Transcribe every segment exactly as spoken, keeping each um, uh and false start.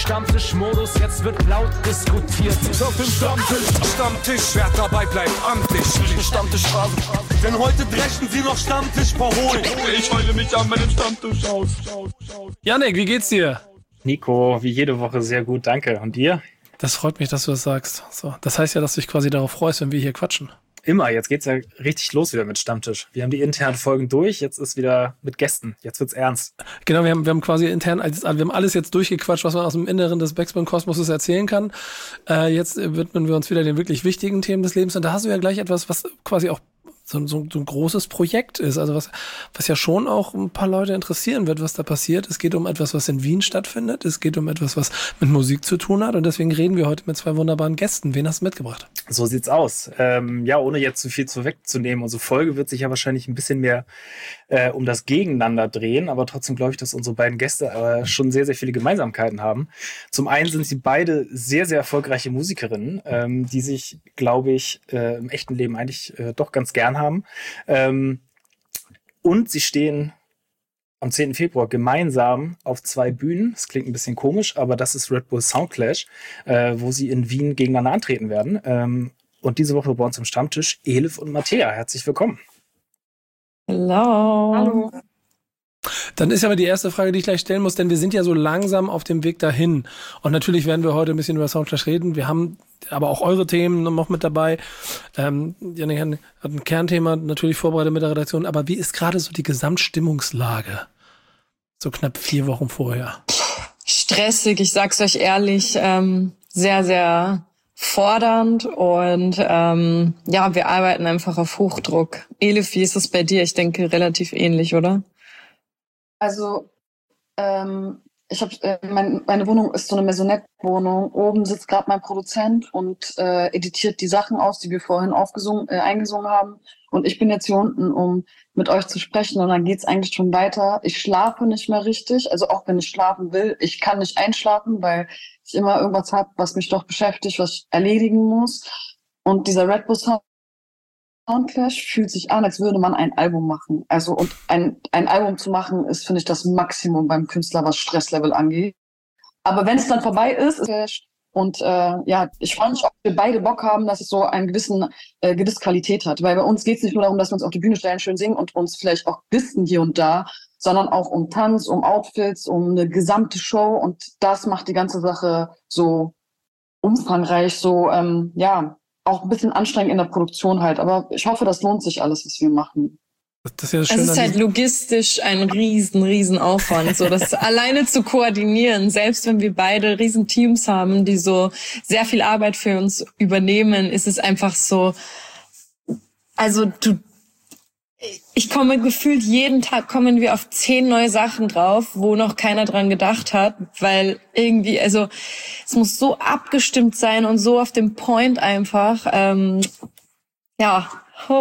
Stammtischmodus, jetzt wird laut diskutiert. Auf dem Stammtisch, Stammtisch, wer dabei bleibt, amtlich. Stammtisch Phase. Denn heute dreschen sie noch Stammtisch verholen. Ich heule mich an meinem Stammtisch aus. Yannick, wie geht's dir? Nico, wie jede Woche sehr gut, danke. Und dir? Das freut mich, dass du das sagst. So, das heißt ja, dass du dich quasi darauf freust, wenn wir hier quatschen. Immer, jetzt geht's ja richtig los wieder mit Stammtisch. Wir haben die internen Folgen durch, jetzt ist wieder mit Gästen. Jetzt wird's ernst. Genau, wir haben, wir haben quasi intern, wir haben alles jetzt durchgequatscht, was man aus dem Inneren des Backspin-Kosmoses erzählen kann. Äh, jetzt widmen wir uns wieder den wirklich wichtigen Themen des Lebens. Und da hast du ja gleich etwas, was quasi auch so, so, so ein großes Projekt ist. Also was, was ja schon auch ein paar Leute interessieren wird, was da passiert. Es geht um etwas, was in Wien stattfindet. Es geht um etwas, was mit Musik zu tun hat. Und deswegen reden wir heute mit zwei wunderbaren Gästen. Wen hast du mitgebracht? So sieht's aus. Ähm, ja, ohne jetzt zu viel zu wegzunehmen. Unsere Folge wird sich ja wahrscheinlich ein bisschen mehr äh, um das Gegeneinander drehen. Aber trotzdem glaube ich, dass unsere beiden Gäste äh, schon sehr, sehr viele Gemeinsamkeiten haben. Zum einen sind sie beide sehr, sehr erfolgreiche Musikerinnen, ähm, die sich, glaube ich, äh, im echten Leben eigentlich äh, doch ganz gern haben. Ähm, und sie stehen am zehnten Februar gemeinsam auf zwei Bühnen. Das klingt ein bisschen komisch, aber das ist Red Bull Soundclash, äh, wo sie in Wien gegeneinander antreten werden. Ähm, und diese Woche bei uns im Stammtisch Elif und Mattea. Herzlich willkommen. Hello. Hallo. Dann ist aber die erste Frage, die ich gleich stellen muss, denn wir sind ja so langsam auf dem Weg dahin. Und natürlich werden wir heute ein bisschen über Soundclash reden. Wir haben aber auch eure Themen noch mit dabei. Ähm, Janik hat ein Kernthema natürlich vorbereitet mit der Redaktion. Aber wie ist gerade so die Gesamtstimmungslage? So knapp vier Wochen vorher. Stressig, ich sag's euch ehrlich. Ähm, sehr, sehr fordernd. Und ähm, ja, wir arbeiten einfach auf Hochdruck. Elif, wie ist es bei dir? Ich denke, relativ ähnlich, oder? Also, ähm, ich habe äh, mein, meine Wohnung ist so eine Maisonette-Wohnung. Oben sitzt gerade mein Produzent und äh, editiert die Sachen aus, die wir vorhin aufgesungen, äh, eingesungen haben. Und ich bin jetzt hier unten, um mit euch zu sprechen. Und dann geht's eigentlich schon weiter. Ich schlafe nicht mehr richtig. Also auch wenn ich schlafen will, ich kann nicht einschlafen, weil ich immer irgendwas habe, was mich doch beschäftigt, was ich erledigen muss. Und dieser Red Bull Sound Soundclash fühlt sich an, als würde man ein Album machen. Also und ein ein Album zu machen, ist, finde ich, das Maximum beim Künstler, was Stresslevel angeht. Aber wenn es dann vorbei ist, ist und äh, ja, ich freue mich, ob wir beide Bock haben, dass es so einen gewissen äh, gewisse Qualität hat. Weil bei uns geht es nicht nur darum, dass wir uns auf die Bühne stellen, schön singen und uns vielleicht auch dissen hier und da, sondern auch um Tanz, um Outfits, um eine gesamte Show. Und das macht die ganze Sache so umfangreich, so ähm, ja. auch ein bisschen anstrengend in der Produktion halt. Aber ich hoffe, das lohnt sich alles, was wir machen. Das ist, ja das es ist halt logistisch ein riesen, riesen Aufwand, so das alleine zu koordinieren. Selbst wenn wir beide riesen Teams haben, die so sehr viel Arbeit für uns übernehmen, ist es einfach so, also du, ich komme gefühlt jeden Tag kommen wir auf zehn neue Sachen drauf, wo noch keiner dran gedacht hat, weil irgendwie, also es muss so abgestimmt sein und so auf dem Point einfach. Ähm, ja. Oh.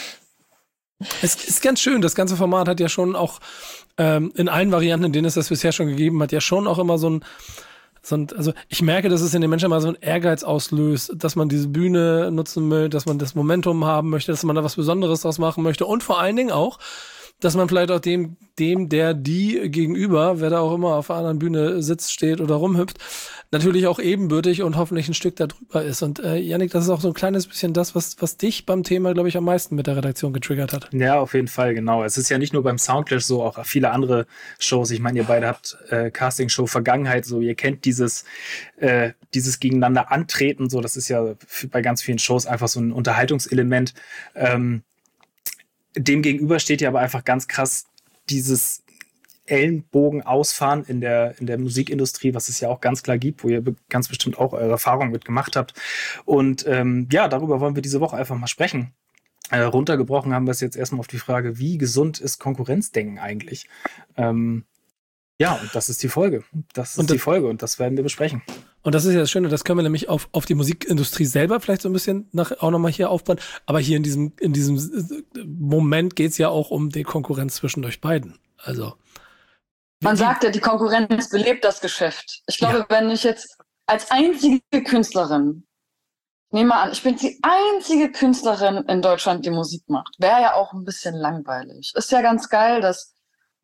Es ist ganz schön, das ganze Format hat ja schon auch ähm, in allen Varianten, in denen es das bisher schon gegeben hat, ja schon auch immer so ein So, also ich merke, dass es in den Menschen mal so einen Ehrgeiz auslöst, dass man diese Bühne nutzen will, dass man das Momentum haben möchte, dass man da was Besonderes draus machen möchte und vor allen Dingen auch, dass man vielleicht auch dem, dem, der, die gegenüber, wer da auch immer auf einer anderen Bühne sitzt, steht oder rumhüpft, natürlich auch ebenbürtig und hoffentlich ein Stück da drüber ist. Und äh, Yannick, das ist auch so ein kleines bisschen das, was, was dich beim Thema, glaube ich, am meisten mit der Redaktion getriggert hat. Ja, auf jeden Fall, genau. Es ist ja nicht nur beim Soundclash so, auch viele andere Shows. Ich meine, ihr beide habt äh, Castingshow Vergangenheit, so ihr kennt dieses äh, dieses gegeneinander antreten, so das ist ja bei ganz vielen Shows einfach so ein Unterhaltungselement. Ähm, dem gegenüber steht ja aber einfach ganz krass dieses Ellenbogen ausfahren in der in der Musikindustrie, was es ja auch ganz klar gibt, wo ihr ganz bestimmt auch eure Erfahrungen mit gemacht habt. Und ähm, ja, darüber wollen wir diese Woche einfach mal sprechen. Äh, runtergebrochen haben wir es jetzt erstmal auf die Frage, wie gesund ist Konkurrenzdenken eigentlich? Ähm, ja, und das ist die Folge. Das ist und das, die Folge und das werden wir besprechen. Und das ist ja das Schöne, das können wir nämlich auf, auf die Musikindustrie selber vielleicht so ein bisschen nach, auch nochmal hier aufbauen. Aber hier in diesem, in diesem Moment geht's ja auch um die Konkurrenz zwischen euch beiden. Also. Man sagt ja, die Konkurrenz belebt das Geschäft. Ich glaube, ja. wenn ich jetzt als einzige Künstlerin, nehmen wir an, ich bin die einzige Künstlerin in Deutschland, die Musik macht, wäre ja auch ein bisschen langweilig. Ist ja ganz geil, dass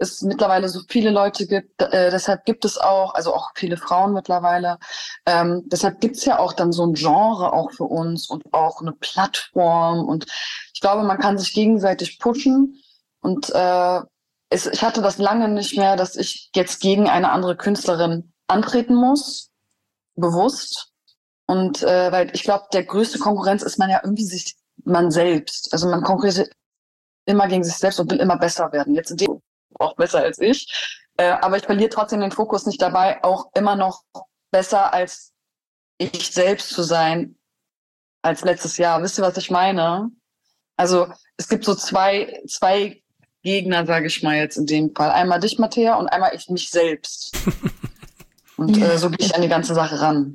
es mittlerweile so viele Leute gibt, äh, deshalb gibt es auch, also auch viele Frauen mittlerweile, ähm, deshalb gibt's ja auch dann so ein Genre auch für uns und auch eine Plattform und ich glaube, man kann sich gegenseitig pushen und äh, es, ich hatte das lange nicht mehr, dass ich jetzt gegen eine andere Künstlerin antreten muss, bewusst und äh, weil ich glaube, der größte Konkurrenz ist man ja irgendwie sich, man selbst, also man konkurriert immer gegen sich selbst und will immer besser werden. Jetzt sind die auch besser als ich. Äh, aber ich verliere trotzdem den Fokus nicht dabei, auch immer noch besser als ich selbst zu sein als letztes Jahr. Wisst ihr, was ich meine? Also es gibt so zwei, zwei Gegner, sage ich mal jetzt in dem Fall. Einmal dich, Mattea, und einmal ich mich selbst. Und äh, so gehe ich an die ganze Sache ran.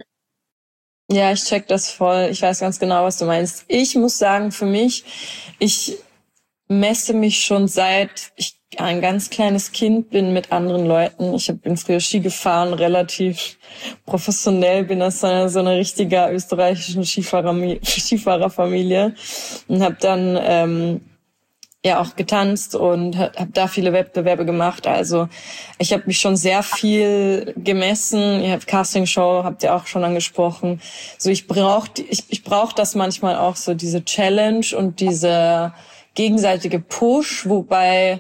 Ja, ich check das voll. Ich weiß ganz genau, was du meinst. Ich muss sagen, für mich, ich messe mich schon seit ich ein ganz kleines Kind bin mit anderen Leuten. Ich bin früher Ski gefahren, relativ professionell, bin aus so einer, so einer richtiger österreichischen Skifahrer, Skifahrerfamilie und habe dann ähm, ja auch getanzt und habe da viele Wettbewerbe gemacht. Also ich habe mich schon sehr viel gemessen. Ihr habt Castingshow, habt ihr auch schon angesprochen. So ich brauche ich, ich brauch das manchmal auch so, diese Challenge und diese gegenseitige Push, wobei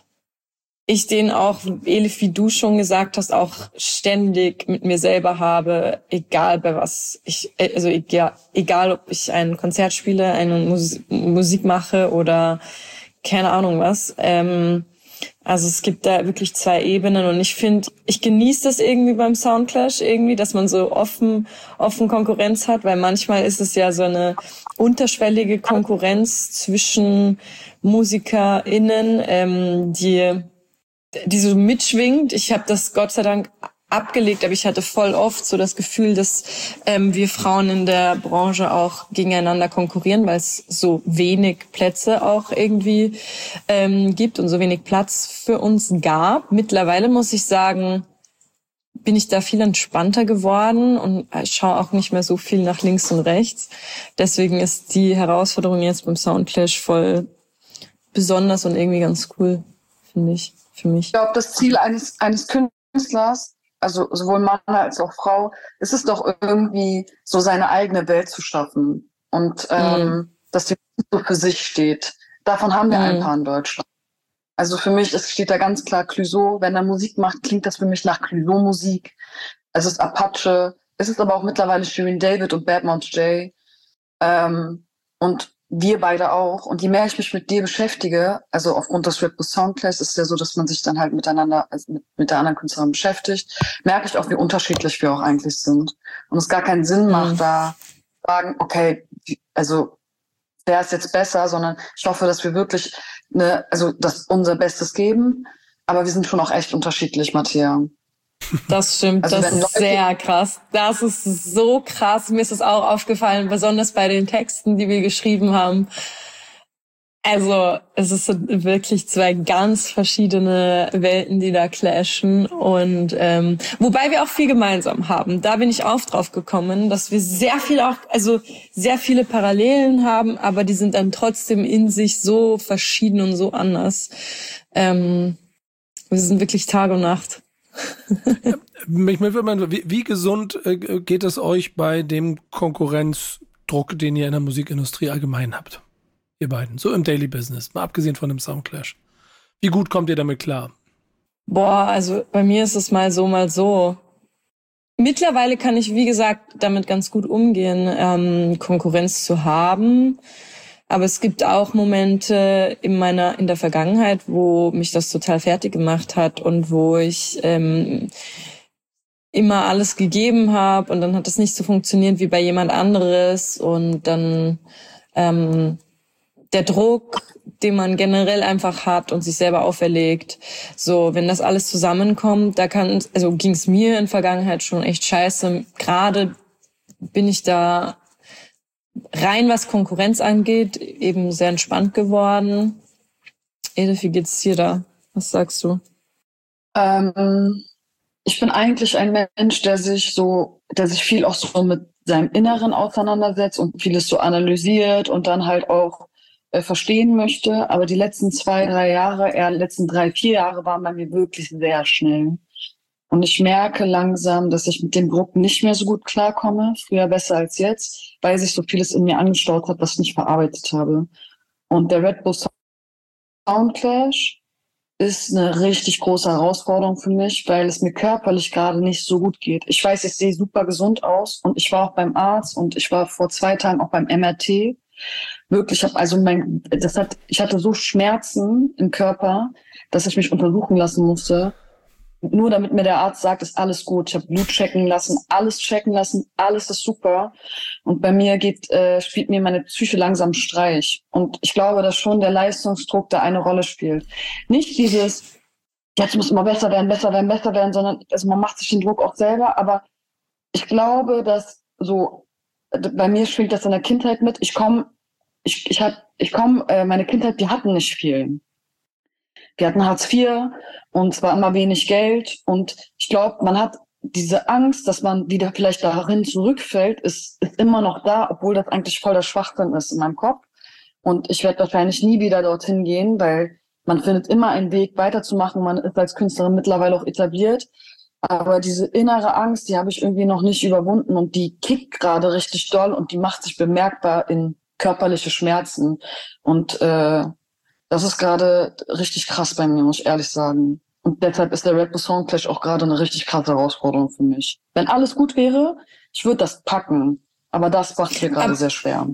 ich den auch, Elif, wie du schon gesagt hast, auch ständig mit mir selber habe, egal bei was ich, also egal, egal ob ich ein Konzert spiele, eine Mus- Musik mache oder keine Ahnung was. Ähm, also es gibt da wirklich zwei Ebenen und ich finde, ich genieße das irgendwie beim Soundclash irgendwie, dass man so offen, offen Konkurrenz hat, weil manchmal ist es ja so eine unterschwellige Konkurrenz zwischen MusikerInnen, ähm, die, die so mitschwingt. Ich habe das Gott sei Dank abgelegt, aber ich hatte voll oft so das Gefühl, dass ähm, wir Frauen in der Branche auch gegeneinander konkurrieren, weil es so wenig Plätze auch irgendwie ähm, gibt und so wenig Platz für uns gab. Mittlerweile muss ich sagen, bin ich da viel entspannter geworden und schaue auch nicht mehr so viel nach links und rechts. Deswegen ist die Herausforderung jetzt beim Soundclash voll besonders und irgendwie ganz cool, finde ich, für mich. Ich glaube, das Ziel eines, eines Künstlers, also sowohl Mann als auch Frau, ist es doch irgendwie so seine eigene Welt zu schaffen und ähm, Mhm. dass die Musik so für sich steht. Davon haben wir ein Mhm. paar in Deutschland. Also für mich es steht da ganz klar Clouseau. Wenn er Musik macht, klingt das für mich nach Clouseau-Musik. Es ist Apache. Es ist aber auch mittlerweile Shirin David und Badmouth J. Ähm, und wir beide auch. Und je mehr ich mich mit dir beschäftige, also aufgrund des Rap Soundclash, ist es ja so, dass man sich dann halt miteinander, also mit, mit der anderen Künstlerin beschäftigt, merke ich auch, wie unterschiedlich wir auch eigentlich sind. Und es gar keinen Sinn macht, Mhm. da sagen, okay, also wer ist jetzt besser, sondern ich hoffe, dass wir wirklich ne, also das unser Bestes geben, aber wir sind schon auch echt unterschiedlich, Mattea. Das stimmt, Also das wenn ist Leute- sehr krass. Das ist so krass. Mir ist es auch aufgefallen, besonders bei den Texten, die wir geschrieben haben. Also es ist wirklich zwei ganz verschiedene Welten, die da clashen. Und ähm, wobei wir auch viel gemeinsam haben. Da bin ich auch drauf gekommen, dass wir sehr viel auch, also sehr viele Parallelen haben, aber die sind dann trotzdem in sich so verschieden und so anders. Ähm, wir sind wirklich Tag und Nacht. Mich würde mal, wie, wie gesund äh, geht es euch bei dem Konkurrenzdruck, den ihr in der Musikindustrie allgemein habt? Ihr beiden, so im Daily Business, mal abgesehen von dem Soundclash. Wie gut kommt ihr damit klar? Boah, also bei mir ist es mal so, mal so. Mittlerweile kann ich, wie gesagt, damit ganz gut umgehen, ähm, Konkurrenz zu haben. Aber es gibt auch Momente in meiner, in der Vergangenheit, wo mich das total fertig gemacht hat und wo ich ähm, immer alles gegeben habe und dann hat es nicht so funktioniert wie bei jemand anderes und dann ähm, der Druck, den man generell einfach hat und sich selber auferlegt. So, wenn das alles zusammenkommt, da kann, also ging es mir in der Vergangenheit schon echt scheiße. Gerade bin ich da rein, was Konkurrenz angeht, eben sehr entspannt geworden. Edith, wie geht's dir da? Was sagst du? Ähm, ich bin eigentlich ein Mensch, der sich so, der sich viel auch so mit seinem Inneren auseinandersetzt und vieles so analysiert und dann halt auch äh, verstehen möchte, aber die letzten zwei, drei Jahre, eher die letzten drei, vier Jahre waren bei mir wirklich sehr schnell. Und ich merke langsam, dass ich mit dem Druck nicht mehr so gut klarkomme, früher besser als jetzt, weil sich so vieles in mir angestaut hat, was ich nicht verarbeitet habe. Und der Red Bull Soundclash ist eine richtig große Herausforderung für mich, weil es mir körperlich gerade nicht so gut geht. Ich weiß, ich sehe super gesund aus und ich war auch beim Arzt und ich war vor zwei Tagen auch beim M R T. Wirklich, ich habe also mein, das hat, ich hatte so Schmerzen im Körper, dass ich mich untersuchen lassen musste. Nur damit mir der Arzt sagt, ist alles gut. Ich habe Blut checken lassen, alles checken lassen, alles ist super. Und bei mir geht, äh, spielt mir meine Psyche langsam Streich. Und ich glaube, dass schon der Leistungsdruck da eine Rolle spielt. Nicht dieses, jetzt muss immer besser werden, besser werden, besser werden, sondern also man macht sich den Druck auch selber. Aber ich glaube, dass so, bei mir schwingt das in der Kindheit mit. Ich komme, ich, ich hab, ich komme, äh, meine Kindheit, die hatten nicht viel. Wir hatten Hartz vier und es war immer wenig Geld. Und ich glaube, man hat diese Angst, dass man wieder vielleicht darin zurückfällt, ist, ist immer noch da, obwohl das eigentlich voll der Schwachsinn ist in meinem Kopf. Und ich werde wahrscheinlich nie wieder dorthin gehen, weil man findet immer einen Weg weiterzumachen. Man ist als Künstlerin mittlerweile auch etabliert. Aber diese innere Angst, die habe ich irgendwie noch nicht überwunden und die kickt gerade richtig doll und die macht sich bemerkbar in körperliche Schmerzen. Und äh, das ist gerade richtig krass bei mir, muss ich ehrlich sagen. Und deshalb ist der Red Bull Soundclash auch gerade eine richtig krasse Herausforderung für mich. Wenn alles gut wäre, ich würde das packen. Aber das macht mir gerade sehr schwer.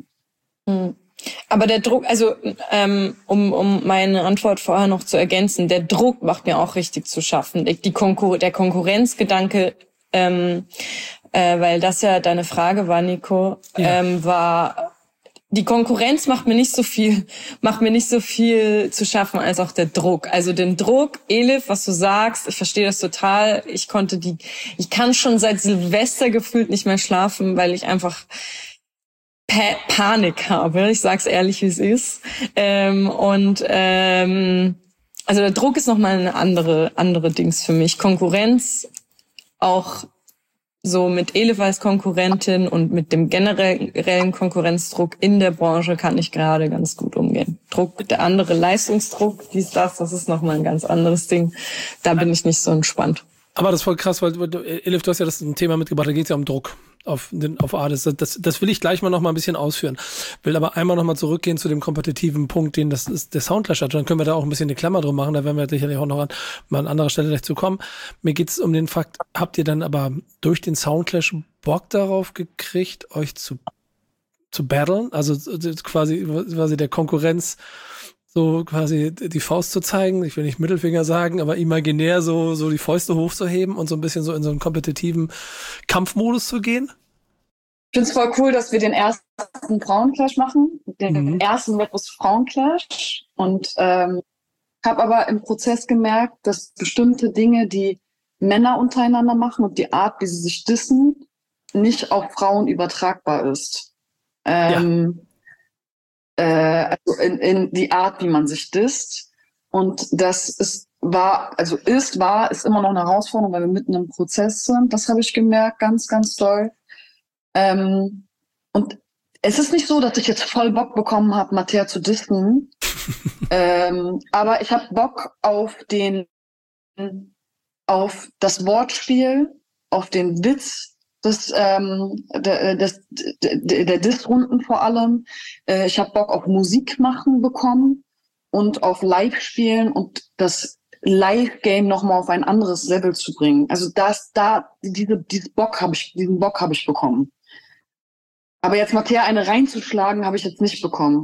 Aber der Druck, also ähm, um um meine Antwort vorher noch zu ergänzen, der Druck macht mir auch richtig zu schaffen. Die Konkur- der Konkurrenzgedanke, ähm, äh, weil das ja deine Frage war, Nico, ja. ähm, war... Die Konkurrenz macht mir nicht so viel, macht mir nicht so viel zu schaffen als auch der Druck. Also den Druck, Elif, was du sagst, ich verstehe das total. Ich konnte die, ich kann schon seit Silvester gefühlt nicht mehr schlafen, weil ich einfach pa- Panik habe. Ich sag's ehrlich, wie es ist. Ähm, und ähm, also der Druck ist nochmal eine andere, andere Dings für mich. Konkurrenz auch. So mit Elif als Konkurrentin und mit dem generellen Konkurrenzdruck in der Branche kann ich gerade ganz gut umgehen. Druck, der andere Leistungsdruck, dies, das, das ist nochmal ein ganz anderes Ding. Da bin ich nicht so entspannt. Aber das ist voll krass, weil Elif, du hast ja das ein Thema mitgebracht, da geht es ja um Druck auf den auf Artists. Das, das, das will ich gleich mal noch mal ein bisschen ausführen. Will aber einmal noch mal zurückgehen zu dem kompetitiven Punkt, den das ist, der Soundclash hat. Dann können wir da auch ein bisschen eine Klammer drum machen. Da werden wir sicherlich auch noch an, mal an anderer Stelle gleich zu kommen. Mir geht es um den Fakt, habt ihr dann aber durch den Soundclash Bock darauf gekriegt, euch zu zu battlen? Also quasi quasi der Konkurrenz so quasi die Faust zu zeigen, ich will nicht Mittelfinger sagen, aber imaginär so so die Fäuste hochzuheben und so ein bisschen so in so einen kompetitiven Kampfmodus zu gehen? Ich finde es voll cool, dass wir den ersten Frauenclash machen, den mhm. ersten Red Bull Frauenclash. Und ähm, habe aber im Prozess gemerkt, dass bestimmte Dinge, die Männer untereinander machen und die Art, wie sie sich dissen, nicht auf Frauen übertragbar ist. Ähm, ja. Also in, in die Art, wie man sich disst. Und das ist, war, also ist, war, ist immer noch eine Herausforderung, weil wir mitten im Prozess sind. Das habe ich gemerkt, ganz, ganz doll. Ähm, und es ist nicht so, dass ich jetzt voll Bock bekommen habe, Mattea zu dissen. ähm, aber ich habe Bock auf den, auf das Wortspiel, auf den Witz, Das, ähm, der, des, der, der Diss-Runden vor allem. Äh, ich habe Bock auf Musik machen bekommen und auf Live-Spielen und das Live-Game nochmal auf ein anderes Level zu bringen. Also das, da, diese, diese Bock habe ich, diesen Bock habe ich bekommen. Aber jetzt Mattea eine reinzuschlagen, habe ich jetzt nicht bekommen.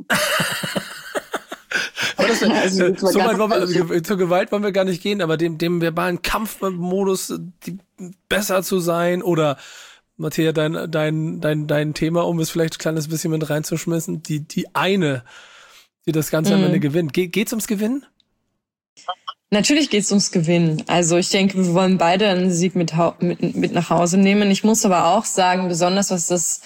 Aber das, also, äh, so weit wollen wir, also, zur Gewalt wollen wir gar nicht gehen, aber dem, dem verbalen Kampfmodus die, besser zu sein oder Mattea, dein, dein, dein, dein Thema, um es vielleicht ein kleines bisschen mit reinzuschmissen, die, die eine, die das Ganze mhm. am Ende gewinnt. Ge- geht's ums Gewinnen? Natürlich geht's ums Gewinnen. Also ich denke, wir wollen beide einen Sieg mit, mit, mit nach Hause nehmen. Ich muss aber auch sagen, besonders was das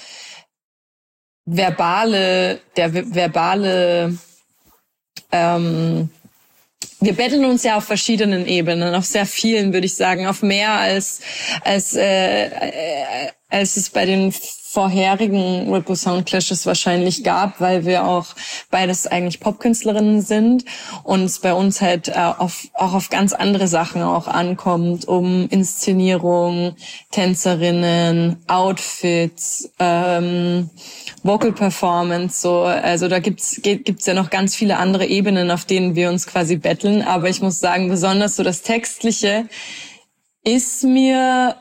verbale, der verbale Ähm, wir betteln uns ja auf verschiedenen Ebenen, auf sehr vielen, würde ich sagen, auf mehr als als äh, äh, als es bei den vorherigen Red Bull Sound Clashes wahrscheinlich gab, weil wir auch beides eigentlich Popkünstlerinnen sind und es bei uns halt äh, auf, auch auf ganz andere Sachen auch ankommt, um Inszenierung, Tänzerinnen, Outfits, ähm, Vocal Performance, so, also da gibt's gibt's ja noch ganz viele andere Ebenen, auf denen wir uns quasi betteln, aber ich muss sagen, besonders so das Textliche ist mir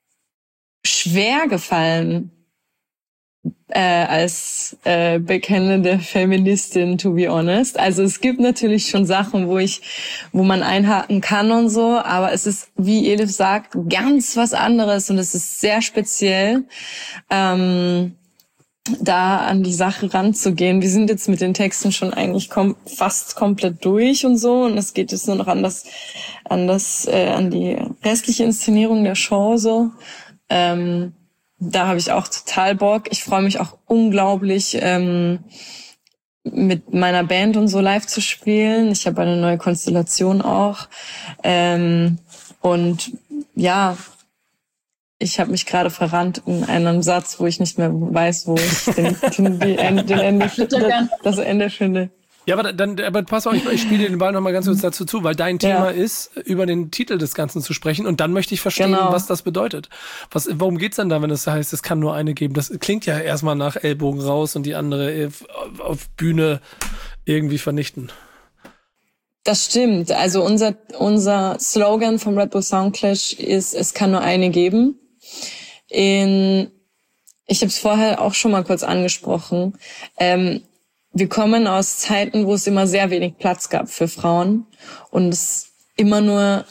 schwer gefallen, äh, als äh, bekennende Feministin, to be honest. Also es gibt natürlich schon Sachen, wo ich, wo man einhaken kann und so, aber es ist, wie Elif sagt, ganz was anderes und es ist sehr speziell, ähm, da an die Sache ranzugehen. Wir sind jetzt mit den Texten schon eigentlich kom- fast komplett durch und so und es geht jetzt nur noch an das, an das, äh, an die restliche Inszenierung der Show so. Ähm, da habe ich auch total Bock. Ich freue mich auch unglaublich, ähm, mit meiner Band und so live zu spielen. Ich habe eine neue Konstellation auch. Ähm, und ja, ich habe mich gerade verrannt in einem Satz, wo ich nicht mehr weiß, wo ich den, den, die, den Ende, das Ende finde. Ja, aber dann, aber pass auf, ich, ich spiele den Ball noch mal ganz kurz dazu zu, weil dein Thema ja. ist, über den Titel des Ganzen zu sprechen und dann möchte ich verstehen, genau. was das bedeutet. Was, worum geht's dann da, wenn es heißt, es kann nur eine geben? Das klingt ja erstmal nach Ellbogen raus und die andere auf Bühne irgendwie vernichten. Das stimmt. Also unser, unser Slogan vom Red Bull Sound Clash ist, es kann nur eine geben. In, ich habe es vorher auch schon mal kurz angesprochen. Ähm, wir kommen aus Zeiten, wo es immer sehr wenig Platz gab für Frauen und es immer nur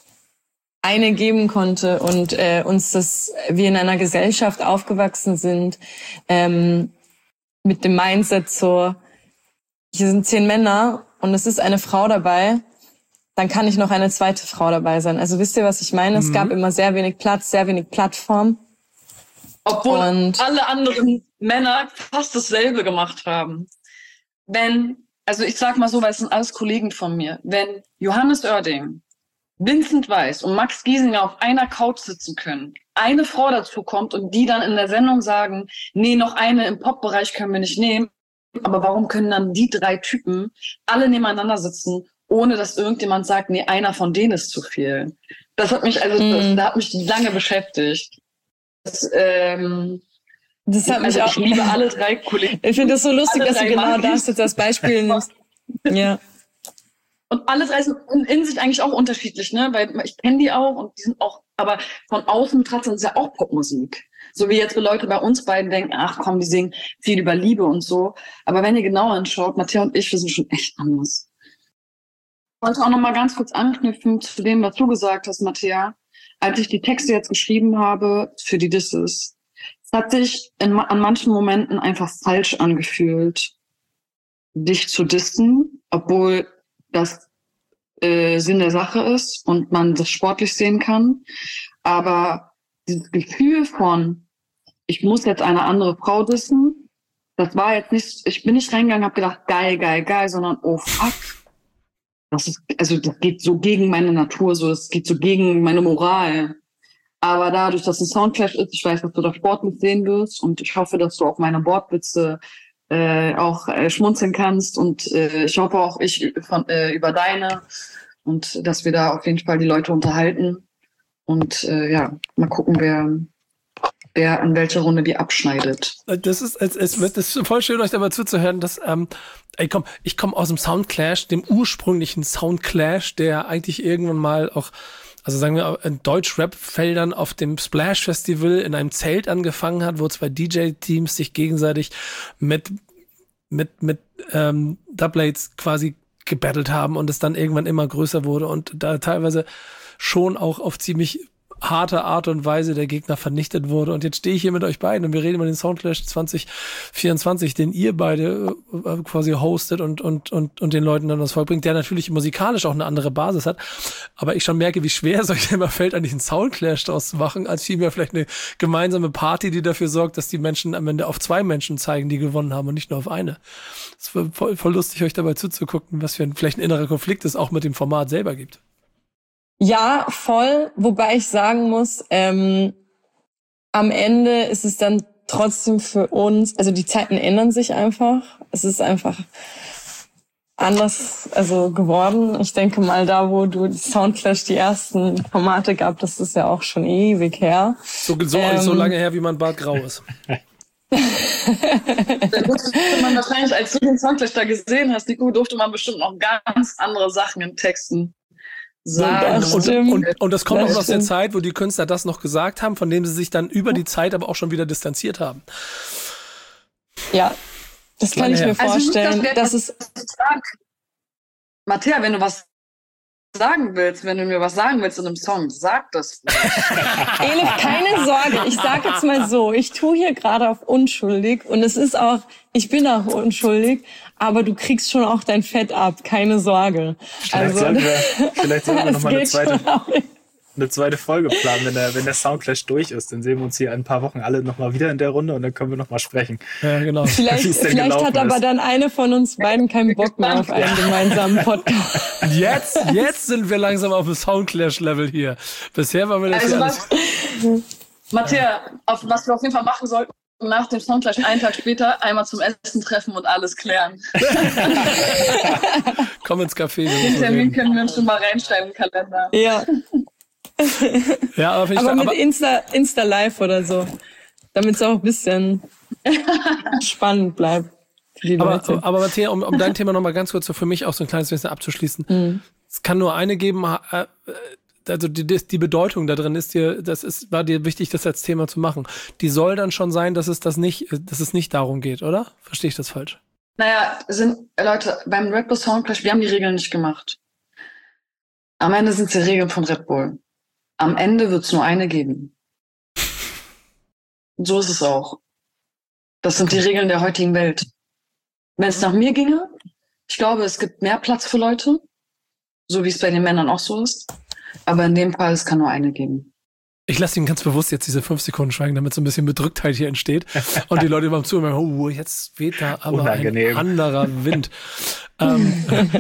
eine geben konnte und äh, uns das, wir in einer Gesellschaft aufgewachsen sind ähm, mit dem Mindset so, hier sind zehn Männer und es ist eine Frau dabei, dann kann ich noch eine zweite Frau dabei sein. Also wisst ihr, was ich meine? Mhm. Es gab immer sehr wenig Platz, sehr wenig Plattform. Obwohl und alle anderen Männer fast dasselbe gemacht haben. Wenn, also ich sag mal so, weil es sind alles Kollegen von mir, wenn Johannes Oerding, Vincent Weiss und Max Giesinger auf einer Couch sitzen können, eine Frau dazu kommt und die dann in der Sendung sagen, nee, noch eine im Pop-Bereich können wir nicht nehmen, aber warum können dann die drei Typen alle nebeneinander sitzen, ohne dass irgendjemand sagt, nee, einer von denen ist zu viel. Das hat mich, also das, mm. das hat mich lange beschäftigt. Das, ähm, Das hat mich also auch. Ich liebe alle drei Kollegen. Ich finde das so lustig, alle dass du genau das jetzt als Beispiel nimmst. Ja. Und alle drei sind in, in sich eigentlich auch unterschiedlich, ne? Weil ich kenne die auch und die sind auch, aber von außen trotzdem ist ja auch Popmusik. So wie jetzt Leute bei uns beiden denken, ach komm, die singen viel über Liebe und so. Aber wenn ihr genau anschaut, Mattea und ich, wir sind schon echt anders. Ich wollte auch noch mal ganz kurz anknüpfen zu dem, was du gesagt hast, Mattea. Als ich die Texte jetzt geschrieben habe für die Disses, es hat sich in, an manchen Momenten einfach falsch angefühlt, dich zu dissen, obwohl das äh, Sinn der Sache ist und man das sportlich sehen kann. Aber dieses Gefühl von, ich muss jetzt eine andere Frau dissen, das war jetzt nicht, ich bin nicht reingegangen, habe gedacht, geil, geil, geil, sondern oh fuck. Das ist, also das geht so gegen meine Natur, so das geht so gegen meine Moral. Aber dadurch, dass es ein Soundclash ist, ich weiß, dass du das sportlich sehen wirst und ich hoffe, dass du auf meine Wortwitze äh, auch äh, schmunzeln kannst und äh, ich hoffe auch ich von, äh, über deine und dass wir da auf jeden Fall die Leute unterhalten und äh, ja, mal gucken, wer wer in welcher Runde die abschneidet. Das ist, es, es wird es ist voll schön, euch dabei zuzuhören, dass, ähm, ey, komm, ich komme aus dem Soundclash, dem ursprünglichen Soundclash, der eigentlich irgendwann mal auch, also sagen wir, in Deutsch-Rap-Feldern auf dem Splash-Festival in einem Zelt angefangen hat, wo zwei D J-Teams sich gegenseitig mit, mit, mit, ähm, Dubplates quasi gebattelt haben und es dann irgendwann immer größer wurde und da teilweise schon auch auf ziemlich harte Art und Weise der Gegner vernichtet wurde. Und jetzt stehe ich hier mit euch beiden und wir reden über den Soundclash zwanzig vierundzwanzig, den ihr beide äh, quasi hostet und, und, und, und den Leuten dann das Volk bringt, der natürlich musikalisch auch eine andere Basis hat. Aber ich schon merke, wie schwer es euch immer fällt, eigentlich einen Soundclash draus zu machen, als vielmehr vielleicht eine gemeinsame Party, die dafür sorgt, dass die Menschen am Ende auf zwei Menschen zeigen, die gewonnen haben und nicht nur auf eine. Es ist voll, voll lustig, euch dabei zuzugucken, was für ein, vielleicht ein innerer Konflikt es auch mit dem Format selber gibt. Ja, voll. Wobei ich sagen muss, ähm, am Ende ist es dann trotzdem für uns, also die Zeiten ändern sich einfach. Es ist einfach anders also geworden. Ich denke mal, da wo du Soundclash die ersten Formate gab, das ist ja auch schon ewig her. So, so, ähm, so lange her, wie man Bart grau ist. Da durfte man wahrscheinlich, als du den Soundclash da gesehen hast, Nico, durfte man bestimmt noch ganz andere Sachen in Texten sagen. Und, und, und, und das kommt Das auch aus der stimmt. Zeit, wo die Künstler das noch gesagt haben, von dem sie sich dann über die Zeit aber auch schon wieder distanziert haben. Ja, das kann Lange ich her. mir vorstellen. Also, nicht, dass dass es Mattea, wenn du was sagen willst, wenn du mir was sagen willst in einem Song, sag das. Elif, keine Sorge. Ich sage jetzt mal so, ich tue hier gerade auf unschuldig und es ist auch, ich bin auch unschuldig, aber du kriegst schon auch dein Fett ab, keine Sorge. Vielleicht Also, sollten wir, vielleicht sollten wir es nochmal eine geht zweite, schon auch. eine zweite Folge planen, wenn der, wenn der Soundclash durch ist. Dann sehen wir uns hier in ein paar Wochen alle nochmal wieder in der Runde und dann können wir nochmal sprechen. Ja, genau. Vielleicht, wie es denn vielleicht gelaufen hat aber ist. dann eine von uns beiden keinen Bock mehr auf einen gemeinsamen Podcast. Jetzt, jetzt sind wir langsam auf dem Soundclash-Level hier. Bisher waren wir das Also ja was, alles. Mattea, auf, was wir auf jeden Fall machen sollten, nach dem Soundclash einen Tag später einmal zum Essen treffen und alles klären. Komm ins Café. wir Den müssen Termin reden. können wir uns schon mal reinschreiben im Kalender. Ja, Ja, aber, finde ich, aber mit aber Insta, Insta Live oder so, damit es auch ein bisschen spannend bleibt für die aber, Leute. aber Mattea, um, um dein Thema nochmal ganz kurz so für mich auch so ein kleines bisschen abzuschließen. Mhm. Es kann nur eine geben, äh, also die, die Bedeutung da drin ist dir, das ist, war dir wichtig, das als Thema zu machen. Die soll dann schon sein, dass es das nicht, dass es nicht darum geht, oder? Verstehe ich das falsch? Naja, sind, Leute, beim Red Bull Soundclash, wir haben die Regeln nicht gemacht. Am Ende sind es die Regeln von Red Bull. Am Ende wird es nur eine geben. So ist es auch. Das sind die Regeln der heutigen Welt. Wenn es nach mir ginge, ich glaube, es gibt mehr Platz für Leute, so wie es bei den Männern auch so ist. Aber in dem Fall, es kann nur eine geben. Ich lasse Ihnen ganz bewusst jetzt diese fünf Sekunden schweigen, damit so ein bisschen Bedrücktheit hier entsteht und die Leute beim Zuhören, oh, jetzt weht da aber Unangenehm. ein anderer Wind. ähm,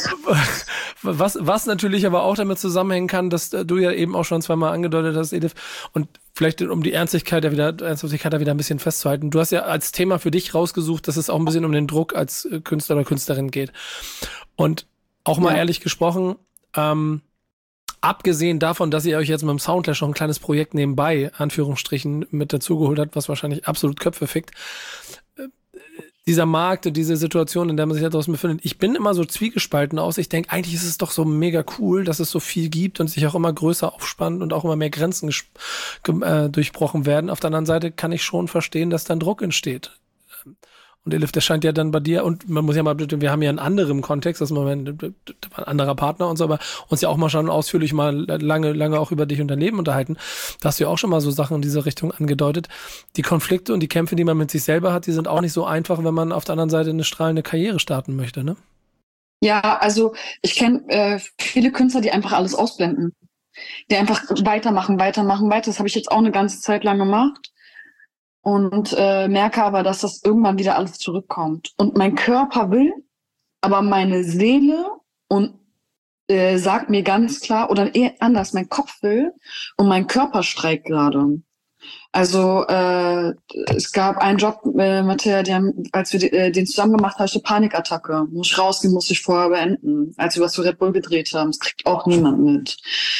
was, was natürlich aber auch damit zusammenhängen kann, dass du ja eben auch schon zweimal angedeutet hast, Edith, und vielleicht um die Ernstigkeit da wieder, Ernsthaftigkeit da wieder ein bisschen festzuhalten. Du hast ja als Thema für dich rausgesucht, dass es auch ein bisschen um den Druck als Künstler oder Künstlerin geht. Und auch mal Ja. ehrlich gesprochen, ähm, abgesehen davon, dass ihr euch jetzt mit dem Soundclash noch ein kleines Projekt nebenbei, Anführungsstrichen, mit dazugeholt habt, was wahrscheinlich absolut Köpfe fickt, äh, dieser Markt, diese Situation, in der man sich da draußen befindet, ich bin immer so zwiegespalten aus. Ich denke, eigentlich ist es doch so mega cool, dass es so viel gibt und sich auch immer größer aufspannt und auch immer mehr Grenzen gesp- äh, durchbrochen werden. Auf der anderen Seite kann ich schon verstehen, dass dann Druck entsteht. Und Elif, das scheint ja dann bei dir, und man muss ja mal, wir haben ja einen anderen Kontext, dass man ein anderer Partner und so, aber uns ja auch mal schon ausführlich mal lange, lange auch über dich und dein Leben unterhalten. Da hast du ja auch schon mal so Sachen in diese Richtung angedeutet. Die Konflikte und die Kämpfe, die man mit sich selber hat, die sind auch nicht so einfach, wenn man auf der anderen Seite eine strahlende Karriere starten möchte, ne? Ja, also ich kenne äh, viele Künstler, die einfach alles ausblenden. Die einfach weitermachen, weitermachen, weiter. Das habe ich jetzt auch eine ganze Zeit lang gemacht. Und äh, merke aber, dass das irgendwann wieder alles zurückkommt. Und mein Körper will, aber meine Seele und äh, sagt mir ganz klar, oder eher anders, mein Kopf will und mein Körper streikt gerade. Also äh, es gab einen Job, äh, Mattea, die haben, als wir die, äh, den zusammen gemacht haben, hatte ich eine Panikattacke. Muss ich rausgehen, muss ich vorher beenden. Als wir was für Red Bull gedreht haben, das kriegt auch niemand mit.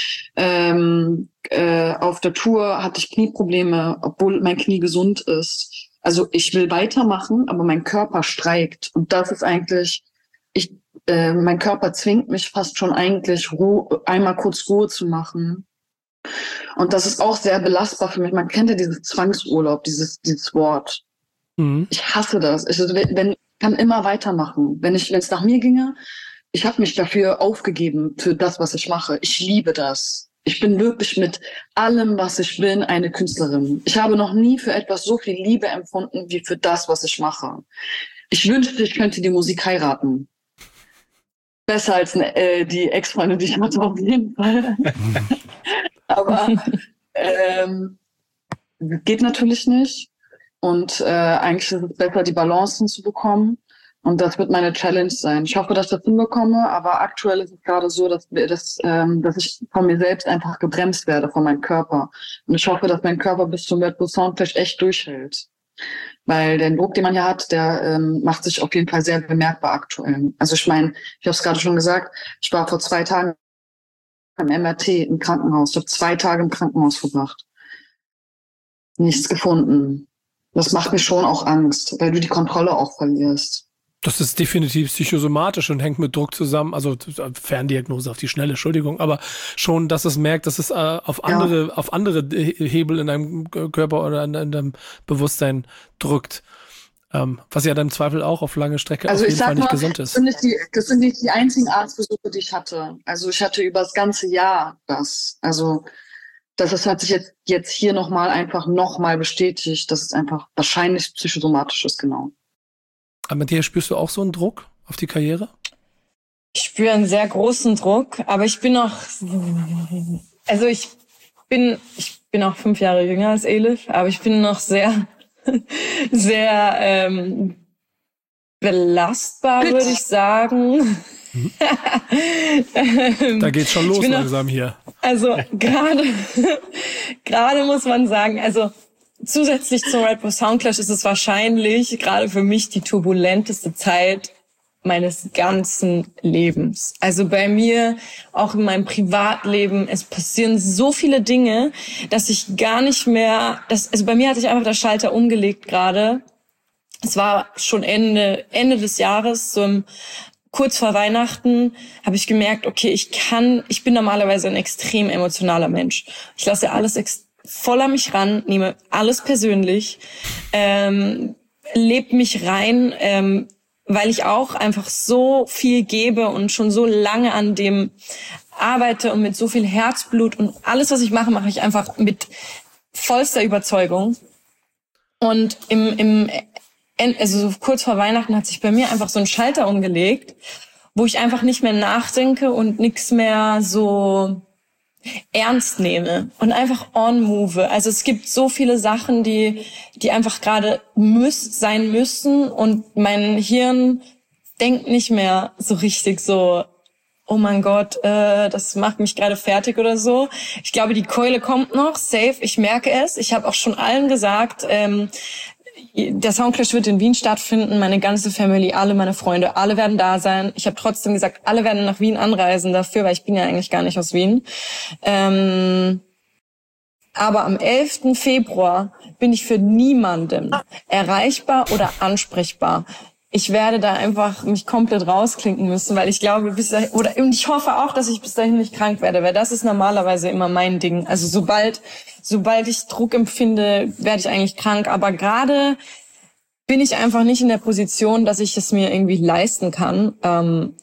Ähm, äh, auf der Tour hatte ich Knieprobleme, obwohl mein Knie gesund ist. Also ich will weitermachen, aber mein Körper streikt. Und das ist eigentlich, ich, äh, mein Körper zwingt mich fast schon eigentlich, Ruhe, einmal kurz Ruhe zu machen. Und das ist auch sehr belastbar für mich. Man kennt ja dieses Zwangsurlaub, dieses, dieses Wort. Mhm. Ich hasse das. Ich, also, wenn, ich kann immer weitermachen. Wenn ich, wenn es nach mir ginge, ich habe mich dafür aufgegeben, für das, was ich mache. Ich liebe das. Ich bin wirklich mit allem, was ich bin, eine Künstlerin. Ich habe noch nie für etwas so viel Liebe empfunden, wie für das, was ich mache. Ich wünschte, ich könnte die Musik heiraten. Besser als äh, die Ex-Freundin, die ich hatte, auf jeden Fall. Aber ähm, geht natürlich nicht. Und äh, eigentlich ist es besser, die Balance hinzubekommen. Und das wird meine Challenge sein. Ich hoffe, dass ich das hinbekomme, aber aktuell ist es gerade so, dass, dass, ähm, dass ich von mir selbst einfach gebremst werde, von meinem Körper. Und ich hoffe, dass mein Körper bis zum Red Bull Soundclash echt durchhält. Weil der Druck, den man ja hat, der ähm, macht sich auf jeden Fall sehr bemerkbar aktuell. Also ich meine, ich habe es gerade schon gesagt, ich war vor zwei Tagen im M R T im Krankenhaus. Ich habe zwei Tage im Krankenhaus verbracht. Nichts gefunden. Das macht mir schon auch Angst, weil du die Kontrolle auch verlierst. Das ist definitiv psychosomatisch und hängt mit Druck zusammen, also Ferndiagnose auf die Schnelle, Entschuldigung, aber schon, dass es merkt, dass es äh, auf andere, ja. auf andere Hebel in deinem Körper oder in, in deinem Bewusstsein drückt. Ähm, was ja dann im Zweifel auch auf lange Strecke also auf jeden Fall nicht mal, gesund ist. Das sind nicht, die, das sind nicht die einzigen Arztbesuche, die ich hatte. Also ich hatte über das ganze Jahr das. Also das, das hat sich jetzt, jetzt hier nochmal einfach nochmal bestätigt, dass es einfach wahrscheinlich psychosomatisch ist, genau. Aber Matthias, spürst du auch so einen Druck auf die Karriere? Ich spüre einen sehr großen Druck, aber ich bin noch, also ich bin, ich bin auch fünf Jahre jünger als Elif, aber ich bin noch sehr, sehr ähm, belastbar, würde ich sagen. Mhm. Da geht's schon los langsam noch, hier. Also gerade, gerade muss man sagen, also zusätzlich zum Red Bull Soundclash ist es wahrscheinlich gerade für mich die turbulenteste Zeit meines ganzen Lebens. Also bei mir, auch in meinem Privatleben, es passieren so viele Dinge, dass ich gar nicht mehr, das, also bei mir hatte ich einfach der Schalter umgelegt gerade. Es war schon Ende, Ende des Jahres, so im, kurz vor Weihnachten, habe ich gemerkt, okay, ich kann, ich bin normalerweise ein extrem emotionaler Mensch. Ich lasse alles extrem voll an mich ran, nehme alles persönlich, ähm, lebe mich rein, ähm, weil ich auch einfach so viel gebe und schon so lange an dem arbeite und mit so viel Herzblut und alles, was ich mache, mache ich einfach mit vollster Überzeugung. Und im, im, also so kurz vor Weihnachten hat sich bei mir einfach so ein Schalter umgelegt, wo ich einfach nicht mehr nachdenke und nichts mehr so ernst nehme und einfach on move. Also es gibt so viele Sachen, die die einfach gerade müß, sein müssen und mein Hirn denkt nicht mehr so richtig so, oh mein Gott, äh, das macht mich gerade fertig oder so. Ich glaube, die Keule kommt noch, safe, ich merke es. Ich habe auch schon allen gesagt, ähm, der Soundclash wird in Wien stattfinden, meine ganze Family, alle meine Freunde, alle werden da sein. Ich habe trotzdem gesagt, alle werden nach Wien anreisen dafür, weil ich bin ja eigentlich gar nicht aus Wien. Ähm, aber am elften Februar bin ich für niemanden erreichbar oder ansprechbar. Ich werde da einfach mich komplett rausklinken müssen, weil ich glaube, bis dahin, oder und ich hoffe auch, dass ich bis dahin nicht krank werde, weil das ist normalerweise immer mein Ding. Also sobald, sobald ich Druck empfinde, werde ich eigentlich krank. Aber gerade bin ich einfach nicht in der Position, dass ich es mir irgendwie leisten kann. Ähm,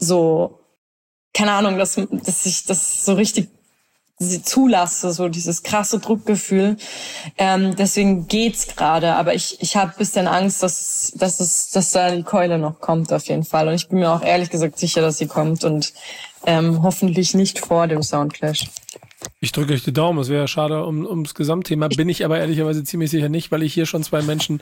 so, keine Ahnung, dass, dass ich das so richtig sie zulasse, so dieses krasse Druckgefühl. Ähm, deswegen geht's gerade, aber ich ich habe ein bisschen Angst, dass dass es dass da die Keule noch kommt auf jeden Fall. Und ich bin mir auch ehrlich gesagt sicher, dass sie kommt und ähm, hoffentlich nicht vor dem Soundclash. Ich drücke euch die Daumen, es wäre ja schade um, ums Gesamtthema, bin ich aber ehrlicherweise ziemlich sicher nicht, weil ich hier schon zwei Menschen,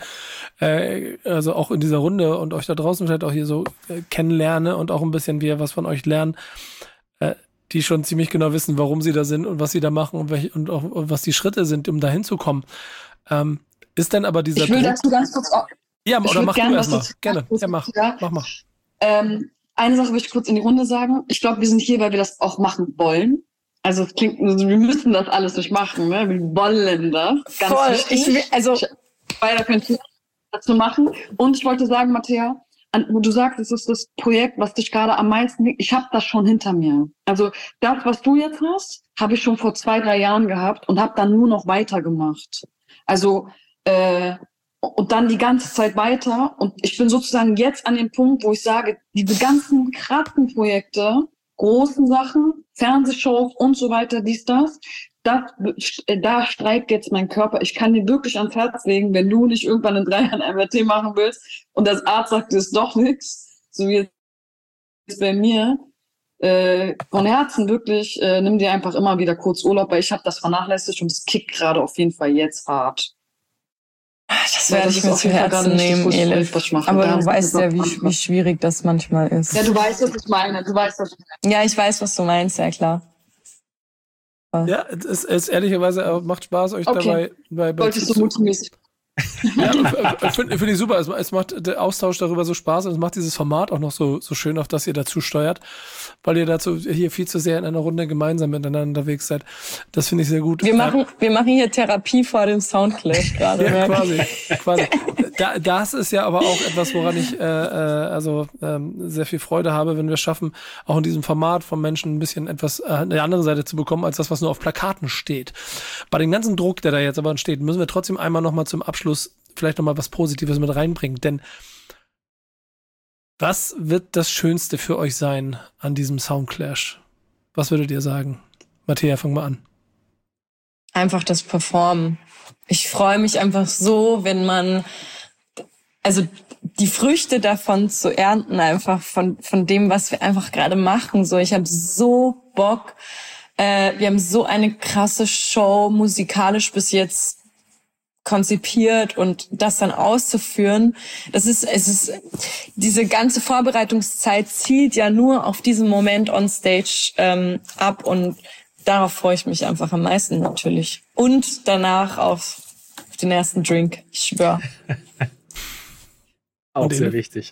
äh, also auch in dieser Runde und euch da draußen vielleicht auch hier so äh, kennenlerne und auch ein bisschen wir was von euch lernen, äh, die schon ziemlich genau wissen, warum sie da sind und was sie da machen und, welch, und auch und was die Schritte sind, um da hinzukommen. Ähm, ist denn aber dieser Ich will Druck... dazu ganz kurz... Auch, ja, oder mach du erstmal. Gerne, ja, mach. Ja. mach mal. Ähm, eine Sache will ich kurz in die Runde sagen. Ich glaube, wir sind hier, weil wir das auch machen wollen. Also es klingt, wir müssen das alles nicht machen, ne? Wir wollen das. Ganz Voll. wichtig. Ich will, also Weiter könnt ihr dazu machen. Und ich wollte sagen, Matthäa, an, wo du sagst, es ist das Projekt, was dich gerade am meisten liegt. Ich habe das schon hinter mir. Also das, was du jetzt hast, habe ich schon vor zwei, drei Jahren gehabt und habe dann nur noch weitergemacht. Also äh, und dann die ganze Zeit weiter. Und ich bin sozusagen jetzt an dem Punkt, wo ich sage, diese ganzen krassen Projekte, großen Sachen, Fernsehshows und so weiter, dies, das, das, da streikt jetzt mein Körper. Ich kann dir wirklich ans Herz legen, wenn du nicht irgendwann in drei Jahren M R T machen willst und das Arzt sagt, das ist doch nichts, so wie jetzt bei mir, äh, von Herzen wirklich, äh, nimm dir einfach immer wieder kurz Urlaub, weil ich habe das vernachlässigt und es kickt gerade auf jeden Fall jetzt hart. Das werde ich mir zu Herzen nehmen, Elif. Aber du weißt ja, wie, wie schwierig das manchmal ist. Ja, du weißt, was ich meine. Du weißt, was ich meine. Ja, ich weiß, was du meinst, ja klar. Ja, es ist, es ehrlicherweise macht Spaß, euch okay. dabei bei, bei Wollte ich so multimäßig. Ja, finde find ich super. Es, es macht der Austausch darüber so Spaß und es macht dieses Format auch noch so, so schön, auf das ihr dazu steuert, weil ihr dazu hier viel zu sehr in einer Runde gemeinsam miteinander unterwegs seid. Das finde ich sehr gut. Wir machen, wir machen hier Therapie vor dem Soundclash gerade. Ja, quasi, quasi. Da, das ist ja aber auch etwas, woran ich äh, äh, also ähm, sehr viel Freude habe, wenn wir es schaffen, auch in diesem Format von Menschen ein bisschen etwas äh, eine andere Seite zu bekommen, als das, was nur auf Plakaten steht. Bei dem ganzen Druck, der da jetzt aber entsteht, müssen wir trotzdem einmal nochmal zum Abschluss vielleicht nochmal was Positives mit reinbringen. Denn was wird das Schönste für euch sein an diesem Soundclash? Was würdet ihr sagen? Mattea, fang mal an. Einfach das Performen. Ich freue mich einfach so, wenn man, also die Früchte davon zu ernten, einfach von von dem, was wir einfach gerade machen. So, ich habe so Bock. Äh, wir haben so eine krasse Show musikalisch bis jetzt konzipiert und das dann auszuführen, das ist, es ist, diese ganze Vorbereitungszeit zielt ja nur auf diesen Moment on stage ähm, ab und darauf freue ich mich einfach am meisten natürlich. Und danach auf, auf den ersten Drink, ich schwöre. Auch sehr wichtig.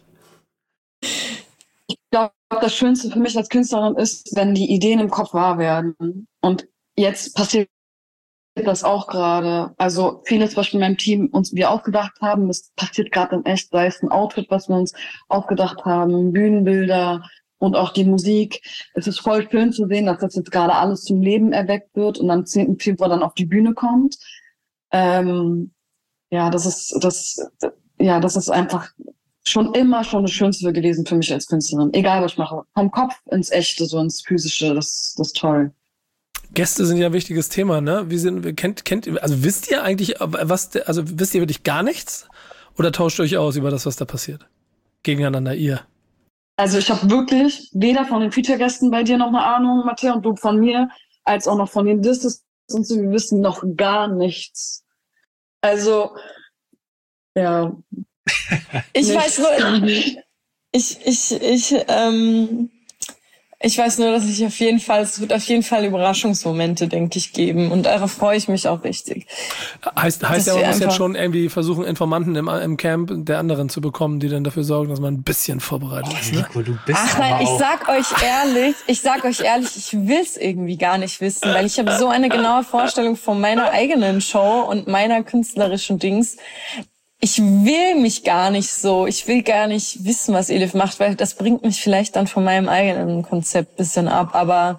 Ich glaube, das Schönste für mich als Künstlerin ist, wenn die Ideen im Kopf wahr werden. Und jetzt passiert das auch gerade. Also vieles, was wir in meinem Team uns wir aufgedacht haben, das passiert gerade in echt, sei es ein Outfit, was wir uns aufgedacht haben, Bühnenbilder und auch die Musik. Es ist voll schön zu sehen, dass das jetzt gerade alles zum Leben erweckt wird und am zehnten Februar dann auf die Bühne kommt. Ähm, ja, das ist, das, ja, das ist einfach schon immer schon das Schönste gewesen für mich als Künstlerin. Egal, was ich mache. Vom Kopf ins Echte, so ins Physische, das, das ist toll. Gäste sind ja ein wichtiges Thema, ne? Wie sind, kennt, kennt, also wisst ihr eigentlich, was, also wisst ihr wirklich gar nichts? Oder tauscht ihr euch aus über das, was da passiert? Gegeneinander, ihr? Also ich habe wirklich weder von den Feature-Gästen bei dir noch eine Ahnung, Mattea, und du von mir, als auch noch von den Disses und so, wir wissen noch gar nichts. Also, ja. Ich weiß nur, ich, ich, ich, ähm, Ich weiß nur, dass ich auf jeden Fall, es wird auf jeden Fall Überraschungsmomente, denke ich, geben. Und darauf freue ich mich auch richtig. Heißt, heißt ja, man muss jetzt schon irgendwie versuchen, Informanten im, im Camp der anderen zu bekommen, die dann dafür sorgen, dass man ein bisschen vorbereitet ist. Ne? Nico, du bist Ach nein, ich sag euch ehrlich, ich sag euch ehrlich, ich will's irgendwie gar nicht wissen, weil ich habe so eine genaue Vorstellung von meiner eigenen Show und meiner künstlerischen Dings. Ich will mich gar nicht so, ich will gar nicht wissen, was Elif macht, weil das bringt mich vielleicht dann von meinem eigenen Konzept bisschen ab, aber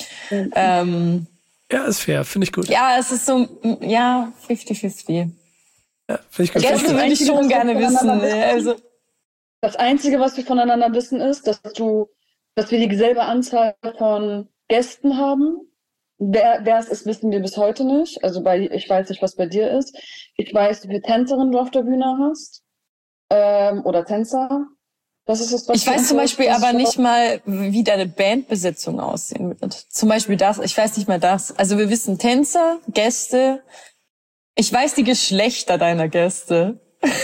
ähm, ja, ist fair, finde ich gut. Ja, es ist so, ja, fifty fifty. Ja, finde ich gut. Gäste würde ich schon gerne wissen. Ne? Also das Einzige, was wir voneinander wissen, ist, dass du, dass wir dieselbe Anzahl von Gästen haben. Wer, wer es ist, wissen wir bis heute nicht. Also bei, ich weiß nicht, was bei dir ist. Ich weiß, wie viele Tänzerinnen du auf der Bühne hast. Ähm, oder Tänzer. Das ist das, was ich weiß zum Beispiel aber nicht mal, wie deine Bandbesetzung aussehen wird. Zum Beispiel das, ich weiß nicht mal das. Also wir wissen Tänzer, Gäste. Ich weiß die Geschlechter deiner Gäste.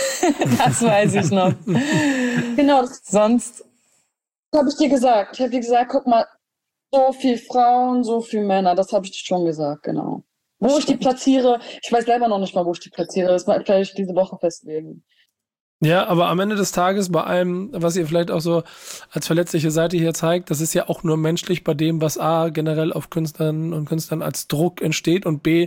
Das weiß ich noch. Genau. Sonst. Das habe ich dir gesagt. Ich habe dir gesagt, guck mal, so viel Frauen, so viel Männer, das habe ich schon gesagt, genau. Wo ich die platziere, ich weiß selber noch nicht mal, wo ich die platziere, das werde ich diese Woche festlegen. Ja, aber am Ende des Tages, bei allem, was ihr vielleicht auch so als verletzliche Seite hier zeigt, das ist ja auch nur menschlich bei dem, was A, generell auf Künstlern und Künstlern als Druck entsteht und B,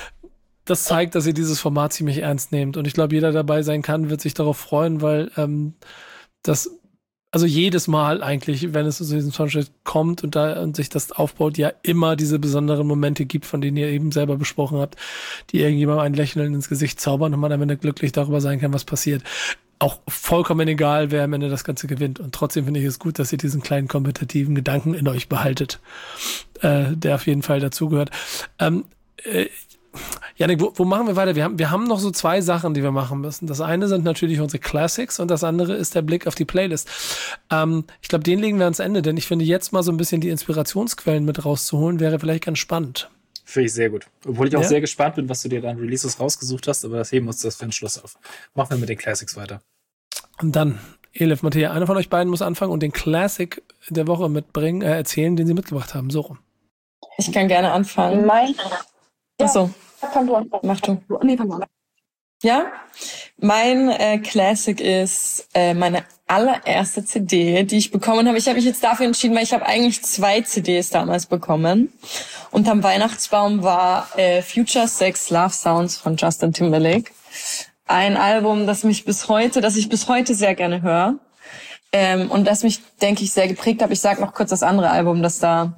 das zeigt, dass ihr dieses Format ziemlich ernst nehmt. Und ich glaube, jeder, der dabei sein kann, wird sich darauf freuen, weil ähm, das also jedes Mal eigentlich, wenn es zu diesem Soundcheck kommt und da und sich das aufbaut, ja immer diese besonderen Momente gibt, von denen ihr eben selber besprochen habt, die irgendjemandem ein Lächeln ins Gesicht zaubern und man am Ende glücklich darüber sein kann, was passiert. Auch vollkommen egal, wer am Ende das Ganze gewinnt. Und trotzdem finde ich es gut, dass ihr diesen kleinen kompetitiven Gedanken in euch behaltet, äh, der auf jeden Fall dazugehört. Ähm, äh, Janik, wo, wo machen wir weiter? Wir haben, wir haben noch so zwei Sachen, die wir machen müssen. Das eine sind natürlich unsere Classics und das andere ist der Blick auf die Playlist. Ähm, ich glaube, den legen wir ans Ende, denn ich finde, jetzt mal so ein bisschen die Inspirationsquellen mit rauszuholen, wäre vielleicht ganz spannend. Finde ich sehr gut. Obwohl ich auch Ja? sehr gespannt bin, was du dir dann Releases rausgesucht hast, aber das heben wir uns das für den Schluss auf. Machen wir mit den Classics weiter. Und dann, Elif, Mattea, einer von euch beiden muss anfangen und den Classic der Woche mitbringen, äh, erzählen, den sie mitgebracht haben. So rum. Ich kann gerne anfangen. Mein, Achso, fang du an. mach du. Nee, fang du an. Ja, mein äh, Classic ist äh, meine allererste C D, die ich bekommen habe. Ich habe mich jetzt dafür entschieden, weil ich habe eigentlich zwei C Ds damals bekommen. Und am Weihnachtsbaum war äh, Future Sex Love Sounds von Justin Timberlake. Ein Album, das mich bis heute, das ich bis heute sehr gerne höre. Ähm, und das mich, denke ich, sehr geprägt hat. Ich sage noch kurz das andere Album, das da,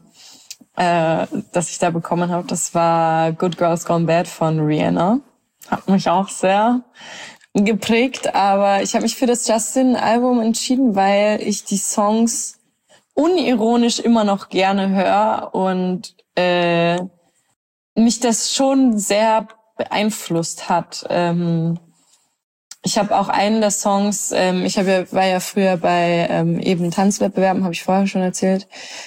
äh, das ich da bekommen habe. Das war Good Girls Gone Bad von Rihanna. Hat mich auch sehr geprägt, aber ich habe mich für das Justin-Album entschieden, weil ich die Songs unironisch immer noch gerne höre und äh, mich das schon sehr beeinflusst hat. Ähm, ich habe auch einen der Songs, ähm, ich hab ja, war ja früher bei ähm, eben Tanzwettbewerben, habe ich vorher schon erzählt,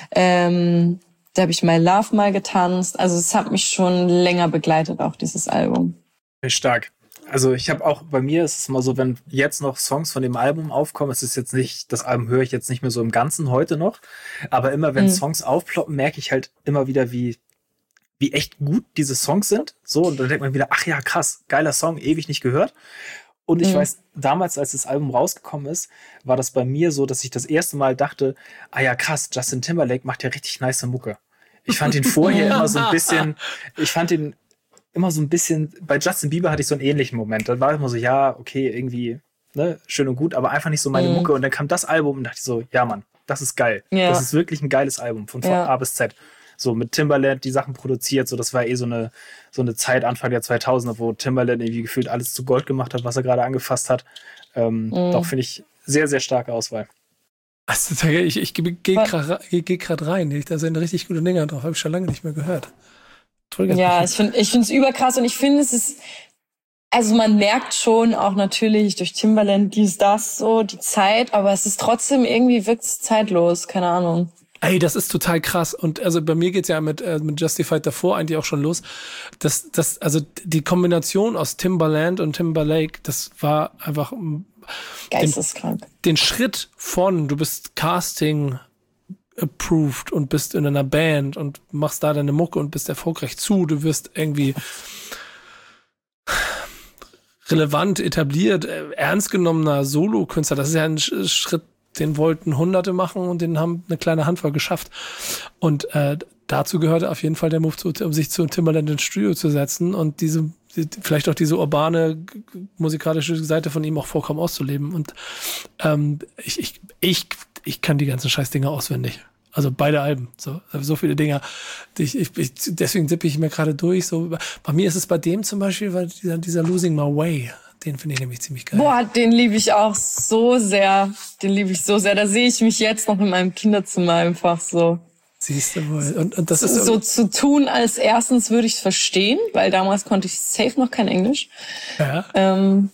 ähm, da habe ich My Love mal getanzt, also es hat mich schon länger begleitet, auch dieses Album. Stark. Also ich habe auch, bei mir ist es mal so, wenn jetzt noch Songs von dem Album aufkommen, es ist jetzt nicht, das Album höre ich jetzt nicht mehr so im Ganzen heute noch, aber immer wenn mhm. Songs aufploppen, merke ich halt immer wieder, wie wie echt gut diese Songs sind. So, und dann denkt man wieder, ach ja, krass, geiler Song, ewig nicht gehört. Und ich mhm. weiß, damals, als das Album rausgekommen ist, war das bei mir so, dass ich das erste Mal dachte, ah ja, krass, Justin Timberlake macht ja richtig nice Mucke. Ich fand ihn vorher immer so ein bisschen, ich fand ihn immer so ein bisschen, bei Justin Bieber hatte ich so einen ähnlichen Moment. Dann war ich immer so, ja, okay, irgendwie, ne, schön und gut, aber einfach nicht so meine mhm. Mucke. Und dann kam das Album und dachte ich so, ja, Mann, das ist geil. Ja. Das ist wirklich ein geiles Album, von ja. A bis Z. So mit Timbaland die Sachen produziert, so das war eh so eine, so eine Zeit Anfang der zweitausender, wo Timbaland irgendwie gefühlt alles zu Gold gemacht hat, was er gerade angefasst hat. Ähm, mhm. Doch finde ich sehr, sehr starke Auswahl. Also, ich ich gehe gerade geh rein, da sind richtig gute Dinger drauf, habe ich schon lange nicht mehr gehört. Ja, ich finde ich finde es überkrass und ich finde es ist, also man merkt schon auch natürlich durch Timbaland dies, das, so, die Zeit, aber es ist trotzdem irgendwie wirkt es zeitlos, keine Ahnung. Ey, das ist total krass und also bei mir geht's ja mit, äh, mit Justified davor eigentlich auch schon los. Das, das, also die Kombination aus Timbaland und Timberlake, das war einfach geisteskrank. Den, den Schritt von, du bist Casting approved und bist in einer Band und machst da deine Mucke und bist erfolgreich zu, du wirst irgendwie relevant, etabliert, ernst genommener Solo-Künstler. Das ist ja ein Schritt, den wollten Hunderte machen und den haben eine kleine Handvoll geschafft. Und äh, dazu gehörte auf jeden Fall der Move, zu, um sich zu Timbaland ins Studio zu setzen und diese, die, vielleicht auch diese urbane musikalische Seite von ihm auch vollkommen auszuleben. Und ähm, ich, ich, ich Ich kann die ganzen Scheißdinger auswendig. Also beide Alben. So, so viele Dinger. Die ich, ich, ich, deswegen sippe ich mir gerade durch. So, bei mir ist es bei dem zum Beispiel, weil dieser, dieser Losing My Way, den finde ich nämlich ziemlich geil. Boah, den liebe ich auch so sehr. Den liebe ich so sehr. Da sehe ich mich jetzt noch in meinem Kinderzimmer einfach so. Siehst du wohl. Und, und das so, ist so zu tun, als erstens würde ich es verstehen, weil damals konnte ich safe noch kein Englisch. Ja. Ähm,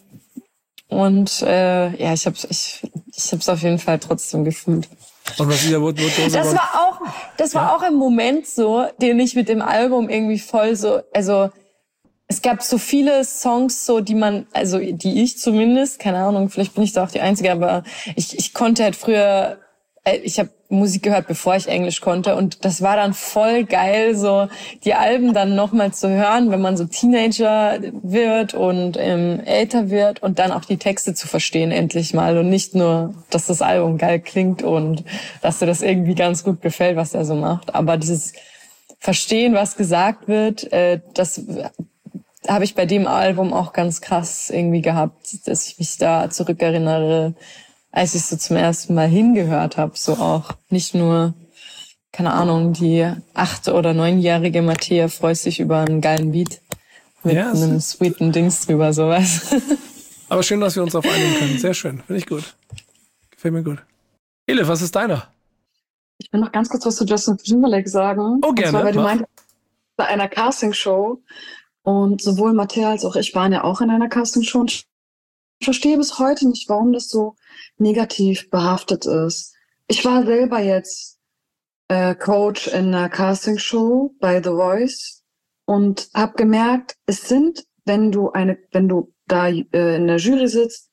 Und äh, ja, ich hab's, ich, ich hab's auf jeden Fall trotzdem gefühlt. Und was wieder wurde, wurde das war auch, das war ja. auch ein Moment so, den ich mit dem Album irgendwie voll so, also es gab so viele Songs so, die man, also die ich zumindest, keine Ahnung, vielleicht bin ich da auch die Einzige, aber ich, ich konnte halt früher, ich habe Musik gehört, bevor ich Englisch konnte und das war dann voll geil, so die Alben dann nochmal zu hören, wenn man so Teenager wird und ähm, älter wird und dann auch die Texte zu verstehen endlich mal und nicht nur, dass das Album geil klingt und dass dir das irgendwie ganz gut gefällt, was er so macht, aber dieses Verstehen, was gesagt wird, äh, das habe ich bei dem Album auch ganz krass irgendwie gehabt, dass ich mich da zurückerinnere, als ich so zum ersten Mal hingehört habe, so auch nicht nur, keine Ahnung, die acht- oder neunjährige Matthäa freut sich über einen geilen Beat mit ja, einem sweeten Dings drüber, sowas. Aber schön, dass wir uns auf einigen können. Sehr schön, finde ich gut. Gefällt mir gut. Elif, was ist deiner? Ich will noch ganz kurz was zu Justin Timberlake sagen. Oh, gerne. Und zwar, weil du meintest, bei einer Castingshow und sowohl Matthäa als auch ich waren ja auch in einer Castingshow und ich verstehe bis heute nicht, warum das so negativ behaftet ist. Ich war selber jetzt äh, Coach in einer Castingshow bei The Voice und habe gemerkt, es sind, wenn du eine, wenn du da äh, in der Jury sitzt,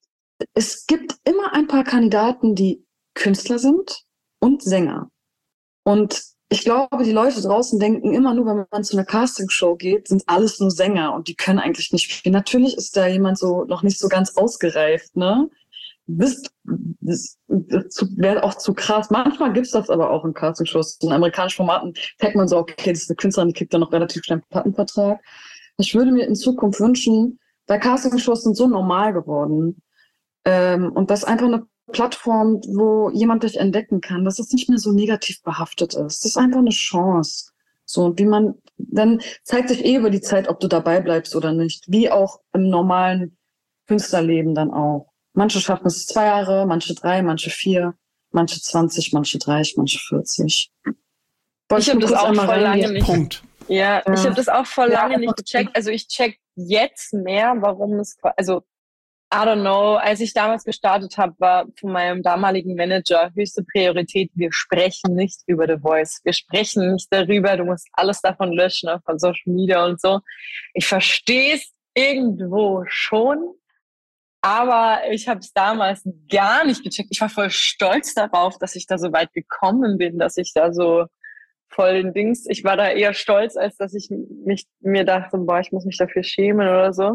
es gibt immer ein paar Kandidaten, die Künstler sind und Sänger. Und ich glaube, die Leute draußen denken immer nur, wenn man zu einer Castingshow geht, sind alles nur Sänger und die können eigentlich nicht spielen. Natürlich ist da jemand so noch nicht so ganz ausgereift, ne? Das, das, das wäre auch zu krass. Manchmal gibt's das aber auch in Castingshows. In amerikanischen Formaten merkt man so, okay, das ist eine Künstlerin, die kriegt dann noch relativ schnell einen Plattenvertrag. Ich würde mir in Zukunft wünschen, weil Castingshows sind so normal geworden, ähm, und das ist einfach eine Plattform, wo jemand dich entdecken kann, dass es nicht mehr so negativ behaftet ist. Das ist einfach eine Chance. So, wie man, dann zeigt sich eh über die Zeit, ob du dabei bleibst oder nicht. Wie auch im normalen Künstlerleben dann auch. Manche schaffen es zwei Jahre, manche drei, manche vier, manche zwanzig, manche dreißig, manche vierzig. Ich habe das auch voll lange nicht. Punkt. Ja, ich habe das auch voll Ja, lange nicht gecheckt. Also ich check jetzt mehr, warum es, also I don't know, als ich damals gestartet habe, war von meinem damaligen Manager höchste Priorität, wir sprechen nicht über The Voice. Wir sprechen nicht darüber, du musst alles davon löschen, auch von Social Media und so. Ich verstehe es irgendwo schon, aber ich habe es damals gar nicht gecheckt. Ich war voll stolz darauf, dass ich da so weit gekommen bin, dass ich da so voll den Dings, ich war da eher stolz, als dass ich mich mir dachte, boah, ich muss mich dafür schämen oder so.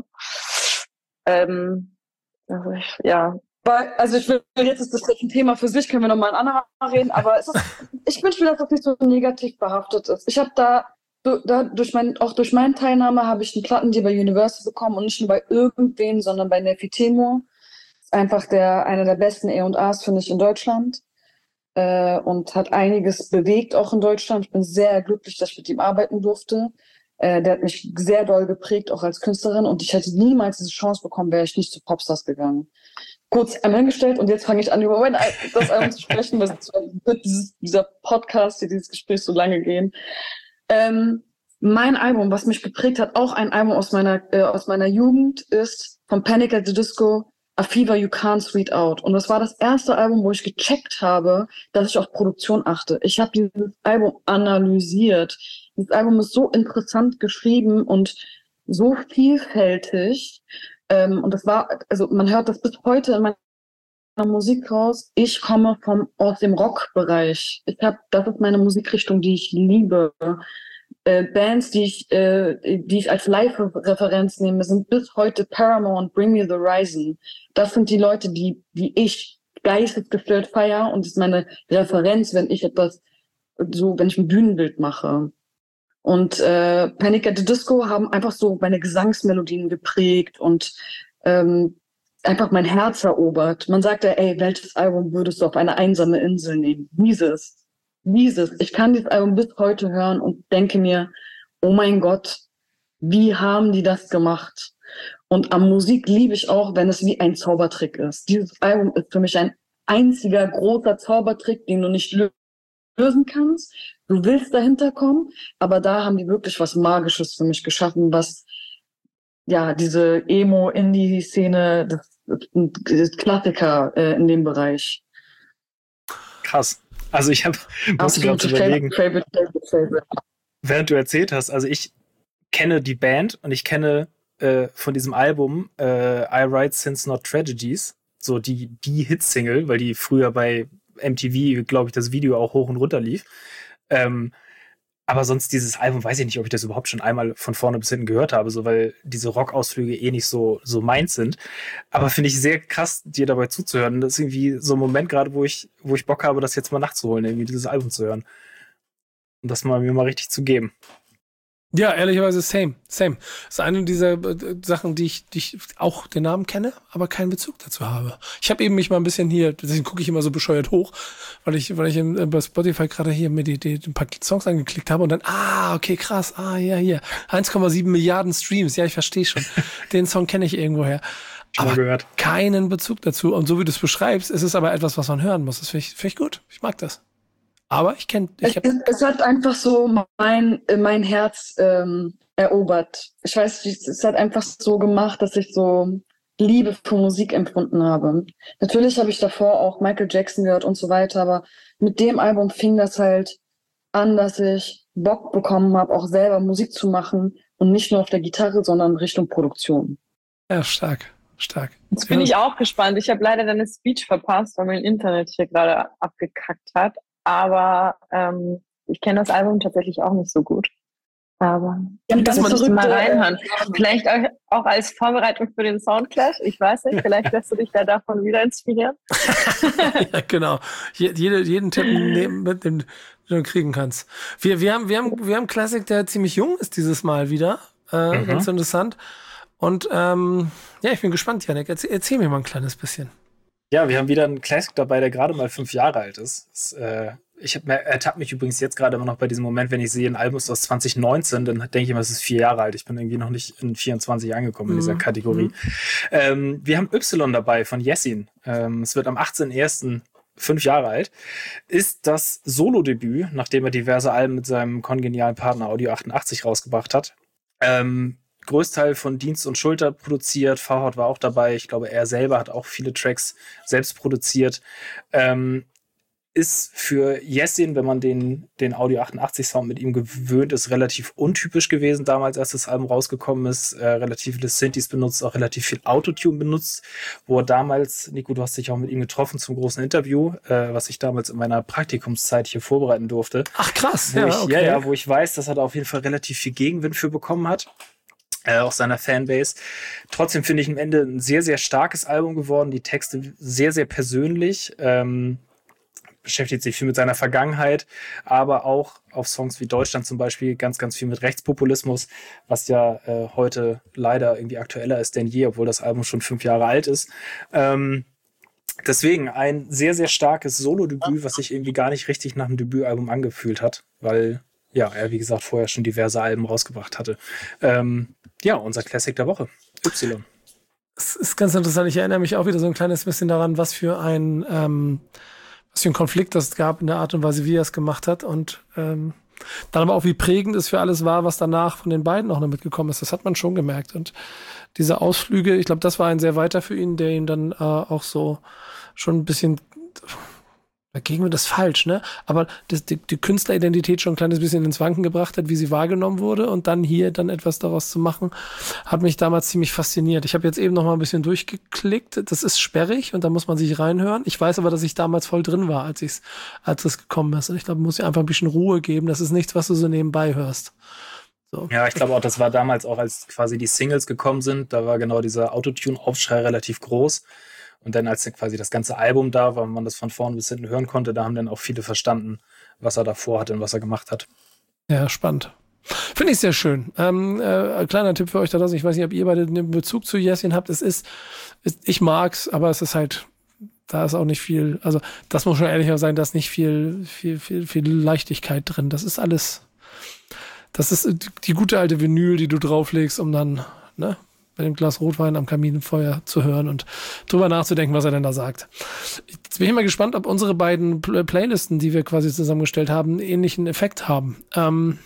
Ähm, Also ich, ja. Weil, also ich will, jetzt ist das ein Thema für sich, können wir nochmal ein andermal reden, aber es ist, ich wünsche mir, dass das nicht so negativ behaftet ist. Ich habe da, da durch mein, auch durch meine Teilnahme habe ich einen Plattendeal bei Universal bekommen und nicht nur bei irgendwem, sondern bei Nefi Temo. Ist einfach der, einer der besten E und A's, finde ich, in Deutschland. Äh, und hat einiges bewegt, auch in Deutschland. Ich bin sehr glücklich, dass ich mit ihm arbeiten durfte. Äh, der hat mich sehr doll geprägt, auch als Künstlerin. Und ich hätte niemals diese Chance bekommen, wäre ich nicht zu Popstars gegangen. Kurz einmal hingestellt und jetzt fange ich an, über mein das Album zu sprechen, weil es wird dieses, dieser Podcast, hier, dieses Gespräch so lange gehen. Ähm, mein Album, was mich geprägt hat, auch ein Album aus meiner, äh, aus meiner Jugend, ist von Panic at the Disco, A Fever You Can't Sweet Out. Und das war das erste Album, wo ich gecheckt habe, dass ich auf Produktion achte. Ich habe dieses Album analysiert. Dieses Album ist so interessant geschrieben und so vielfältig. Ähm, und das war, also man hört das bis heute in meiner Musik raus. Ich komme vom aus dem Rockbereich. Ich habe, das ist meine Musikrichtung, die ich liebe. Äh, Bands, die ich, äh, die ich als Live-Referenz nehme, sind bis heute Paramore und Bring Me the Horizon. Das sind die Leute, die, die ich geistesgestört feiere und das ist meine Referenz, wenn ich etwas so, wenn ich ein Bühnenbild mache. Und äh, Panic at the Disco haben einfach so meine Gesangsmelodien geprägt und ähm, einfach mein Herz erobert. Man sagte, ey, welches Album würdest du auf eine einsame Insel nehmen? Dieses. Dieses. Ich kann dieses Album bis heute hören und denke mir, oh mein Gott, wie haben die das gemacht? Und am Musik liebe ich auch, wenn es wie ein Zaubertrick ist. Dieses Album ist für mich ein einziger großer Zaubertrick, den du nicht lösen kannst. Du willst dahinter kommen, aber da haben die wirklich was Magisches für mich geschaffen, was ja diese Emo-Indie-Szene, das, das Klassiker äh, in dem Bereich. Krass. Also ich habe, musste gerade überlegen, favorite, favorite, favorite. Während du erzählt hast, also ich kenne die Band und ich kenne äh, von diesem Album äh, I Write Since Not Tragedies, so die, die Hitsingle, weil die früher bei M T V, glaube ich, das Video auch hoch und runter lief. Ähm, aber sonst dieses Album, weiß ich nicht, ob ich das überhaupt schon einmal von vorne bis hinten gehört habe, so weil diese Rockausflüge eh nicht so, so meins sind. Aber finde ich sehr krass, dir dabei zuzuhören. Das ist irgendwie so ein Moment gerade, wo ich, wo ich Bock habe, das jetzt mal nachzuholen, irgendwie dieses Album zu hören. Und das mal mir mal richtig zu geben. Ja, ehrlicherweise same, same. Das ist eine dieser äh, Sachen, die ich, die ich auch den Namen kenne, aber keinen Bezug dazu habe. Ich habe eben mich mal ein bisschen hier, deswegen gucke ich immer so bescheuert hoch, weil ich, weil ich im, äh, bei Spotify gerade hier mir die, die, ein paar Songs angeklickt habe und dann, ah, okay, krass, ah, ja, hier, eins Komma sieben Milliarden Streams, ja, ich verstehe schon. Den Song kenne ich irgendwoher. Schon aber gehört. Keinen Bezug dazu. Und so wie du es beschreibst, ist es aber etwas, was man hören muss. Das finde ich, find ich gut. Ich mag das. Aber ich kenne... Ich es, es hat einfach so mein, mein Herz ähm, erobert. Ich weiß, es hat einfach so gemacht, dass ich so Liebe für Musik empfunden habe. Natürlich habe ich davor auch Michael Jackson gehört und so weiter, aber mit dem Album fing das halt an, dass ich Bock bekommen habe, auch selber Musik zu machen und nicht nur auf der Gitarre, sondern Richtung Produktion. Ja, stark, stark. Jetzt bin ich auch gespannt. Ich habe leider deine Speech verpasst, weil mein Internet hier gerade abgekackt hat. Aber ähm, Ich kenne das Album tatsächlich auch nicht so gut. Aber ja, das muss ich mal reinhören. Äh, vielleicht auch, auch als Vorbereitung für den Soundclash. Ich weiß nicht, vielleicht lässt du dich da davon wieder inspirieren. Ja, genau. Jede, jeden Tipp nehmen, mit dem du kriegen kannst. Wir, wir haben, wir haben, wir haben Classic, der ziemlich jung ist dieses Mal wieder. Äh, mhm. Ganz interessant. Und ähm, ja, ich bin gespannt, Yannick. Erzähl, erzähl mir mal ein kleines bisschen. Ja, wir haben wieder einen Classic dabei, der gerade mal fünf Jahre alt ist. Das, äh, ich ertappe mich übrigens jetzt gerade immer noch bei diesem Moment, wenn ich sehe, ein Album ist aus zwanzig neunzehn, dann denke ich immer, es ist vier Jahre alt. Ich bin irgendwie noch nicht in vierundzwanzig angekommen in dieser Kategorie. Mhm. Ähm, wir haben Y dabei von Yessin. Ähm, es wird am achtzehnten ersten fünf Jahre alt. Ist das Solo-Debüt, nachdem er diverse Alben mit seinem kongenialen Partner Audio achtundachtzig rausgebracht hat. Ähm, Größteil von Dienst und Schulter produziert. Farhad war auch dabei. Ich glaube, er selber hat auch viele Tracks selbst produziert. Ähm, ist für Yessin, wenn man den, den Audio achtundachtzig Sound mit ihm gewöhnt ist, relativ untypisch gewesen damals, als das Album rausgekommen ist. Äh, relativ viele Synthes benutzt, auch relativ viel Autotune benutzt, wo er damals, Nico, du hast dich auch mit ihm getroffen zum großen Interview, äh, was ich damals in meiner Praktikumszeit hier vorbereiten durfte. Ach krass, wo ja, ich, okay. Ja, ja, wo ich weiß, dass er da auf jeden Fall relativ viel Gegenwind für bekommen hat. Äh, auch seiner Fanbase. Trotzdem finde ich am Ende ein sehr, sehr starkes Album geworden. Die Texte sehr, sehr persönlich. Ähm, beschäftigt sich viel mit seiner Vergangenheit, aber auch auf Songs wie Deutschland zum Beispiel ganz, ganz viel mit Rechtspopulismus, was ja äh, heute leider irgendwie aktueller ist denn je, obwohl das Album schon fünf Jahre alt ist. Ähm, deswegen ein sehr, sehr starkes Solo-Debüt, was sich irgendwie gar nicht richtig nach einem Debütalbum angefühlt hat, weil ja, er, wie gesagt, vorher schon diverse Alben rausgebracht hatte. Ähm, ja, unser Classic der Woche, Y. Es ist ganz interessant. Ich erinnere mich auch wieder so ein kleines bisschen daran, was für ein ähm, was für ein Konflikt das gab in der Art und Weise, wie er es gemacht hat. Und ähm, dann aber auch, wie prägend es für alles war, was danach von den beiden auch noch mitgekommen ist. Das hat man schon gemerkt. Und diese Ausflüge, ich glaube, das war ein sehr weiter für ihn, der ihn dann äh, auch so schon ein bisschen... Dagegen wird das falsch, ne? Aber das, die, die Künstleridentität schon ein kleines bisschen ins Wanken gebracht hat, wie sie wahrgenommen wurde, und dann hier dann etwas daraus zu machen, hat mich damals ziemlich fasziniert. Ich habe jetzt eben noch mal ein bisschen durchgeklickt. Das ist sperrig und da muss man sich reinhören. Ich weiß aber, dass ich damals voll drin war, als ich's, als es gekommen ist. Und ich glaube, man muss ihr einfach ein bisschen Ruhe geben. Das ist nichts, was du so nebenbei hörst. So. Ja, ich glaube auch, das war damals auch, als quasi die Singles gekommen sind. Da war genau dieser Autotune-Aufschrei relativ groß. Und dann, als quasi das ganze Album da war, weil man das von vorne bis hinten hören konnte, da haben dann auch viele verstanden, was er davor hatte und was er gemacht hat. Ja, spannend. Finde ich sehr schön. Ähm, äh, kleiner Tipp für euch da draußen. Ich weiß nicht, ob ihr beide einen Bezug zu Yessin habt. Es ist, ist, ich mag's, aber es ist halt, da ist auch nicht viel, also das muss schon ehrlicher sein, da ist nicht viel, viel, viel, viel Leichtigkeit drin. Das ist alles, das ist die gute alte Vinyl, die du drauflegst, um dann, ne, bei dem Glas Rotwein am Kaminfeuer zu hören und drüber nachzudenken, was er denn da sagt. Jetzt bin ich mal gespannt, ob unsere beiden Pl- Playlisten, die wir quasi zusammengestellt haben, einen ähnlichen Effekt haben. Ähm,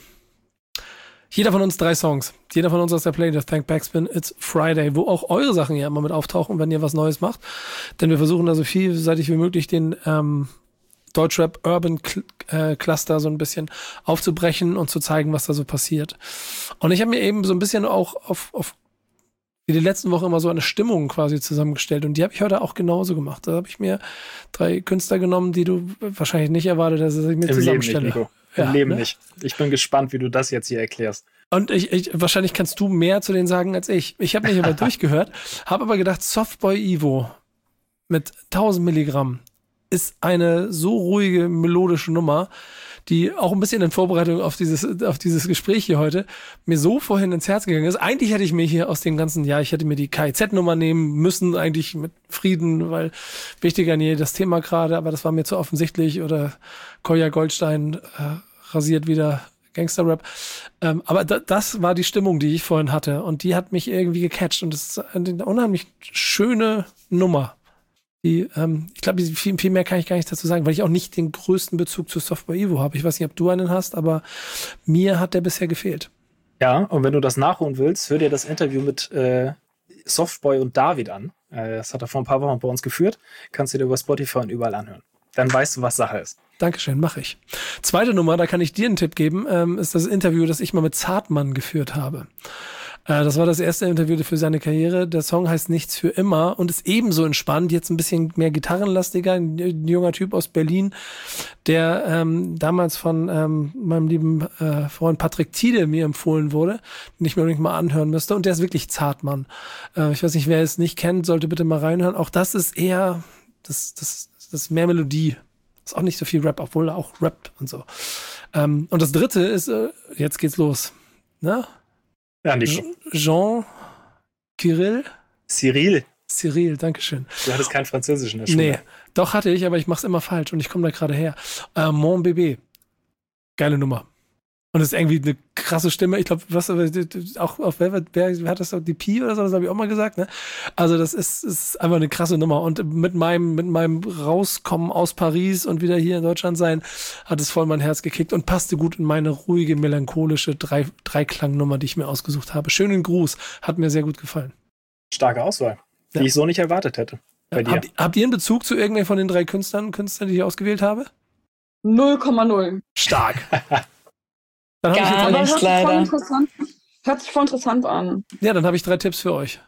jeder von uns drei Songs. Jeder von uns aus der Playlist Thank Backspin, It's Friday, wo auch eure Sachen ja immer mit auftauchen, wenn ihr was Neues macht. Denn wir versuchen da so vielseitig wie möglich den ähm, Deutschrap Urban Cl- äh, Cluster so ein bisschen aufzubrechen und zu zeigen, was da so passiert. Und ich habe mir eben so ein bisschen auch auf, auf wie die letzten Woche immer so eine Stimmung quasi zusammengestellt. Und die habe ich heute auch genauso gemacht. Da habe ich mir drei Künstler genommen, die du wahrscheinlich nicht erwartet hast, dass ich mir Im zusammenstelle. Leben nicht, Nico. Im Ja, Leben ne? nicht. Ich bin gespannt, wie du das jetzt hier erklärst. Und ich, ich, wahrscheinlich kannst du mehr zu denen sagen als ich. Ich habe mich aber durchgehört, habe aber gedacht, Softboy Evo mit tausend Milligramm ist eine so ruhige, melodische Nummer, die auch ein bisschen in Vorbereitung auf dieses, auf dieses Gespräch hier heute mir so vorhin ins Herz gegangen ist. Eigentlich hätte ich mir hier aus dem ganzen, ja, ich hätte mir die K I Z-Nummer nehmen müssen, eigentlich mit Frieden, weil wichtiger nie das Thema gerade, aber das war mir zu offensichtlich. Oder Kolja Goldstein äh, rasiert wieder Gangsterrap. Ähm, aber da, das war die Stimmung, die ich vorhin hatte, und die hat mich irgendwie gecatcht, und das ist eine unheimlich schöne Nummer. Die, ähm, ich glaube, viel, viel mehr kann ich gar nicht dazu sagen, weil ich auch nicht den größten Bezug zu Softboy Evo habe. Ich weiß nicht, ob du einen hast, aber mir hat der bisher gefehlt. Ja, und wenn du das nachholen willst, hör dir das Interview mit äh, Softboy und David an. Äh, das hat er vor ein paar Wochen bei uns geführt. Kannst du dir über Spotify und überall anhören. Dann weißt du, was Sache ist. Dankeschön, mache ich. Zweite Nummer, da kann ich dir einen Tipp geben, ähm, ist das Interview, das ich mal mit Zartmann geführt habe. Äh, das war das erste Interview für seine Karriere. Der Song heißt Nichts für immer und ist ebenso entspannt, jetzt ein bisschen mehr gitarrenlastiger. Ein, ein junger Typ aus Berlin, der ähm, damals von ähm, meinem lieben äh, Freund Patrick Tiede mir empfohlen wurde, den ich mir unbedingt mal anhören müsste. Und der ist wirklich zart, Mann. Äh, ich weiß nicht, wer es nicht kennt, sollte bitte mal reinhören. Auch das ist eher, das, das, das ist mehr Melodie. Ist auch nicht so viel Rap, obwohl er auch rappt und so. Ähm, und das dritte ist, äh, jetzt geht's los. Na? Ja, nicht. Jean Kirill? Cyril. Cyril, dankeschön. Du hattest kein Französisch in der Schule. Nee, doch hatte ich, aber ich mach's immer falsch und ich komme da gerade her. Äh, Mon Bébé. Geile Nummer. Und das ist irgendwie eine krasse Stimme. Ich glaube, was auch auf wer, wer, wer hat das die Pi oder so, das habe ich auch mal gesagt, ne? Also das ist, ist einfach eine krasse Nummer. Und mit meinem, mit meinem Rauskommen aus Paris und wieder hier in Deutschland sein, hat es voll mein Herz gekickt und passte gut in meine ruhige, melancholische Drei, Dreiklangnummer, die ich mir ausgesucht habe. Schönen Gruß, hat mir sehr gut gefallen. Starke Auswahl, die ja. ich so nicht erwartet hätte. Bei dir. Habt, habt ihr einen Bezug zu irgendwer von den drei Künstlern, Künstlern, die ich ausgewählt habe? null Komma null. Stark. Dann Gar ich nicht, hört leider. Sich hört sich voll interessant an. Ja, dann habe ich drei Tipps für euch.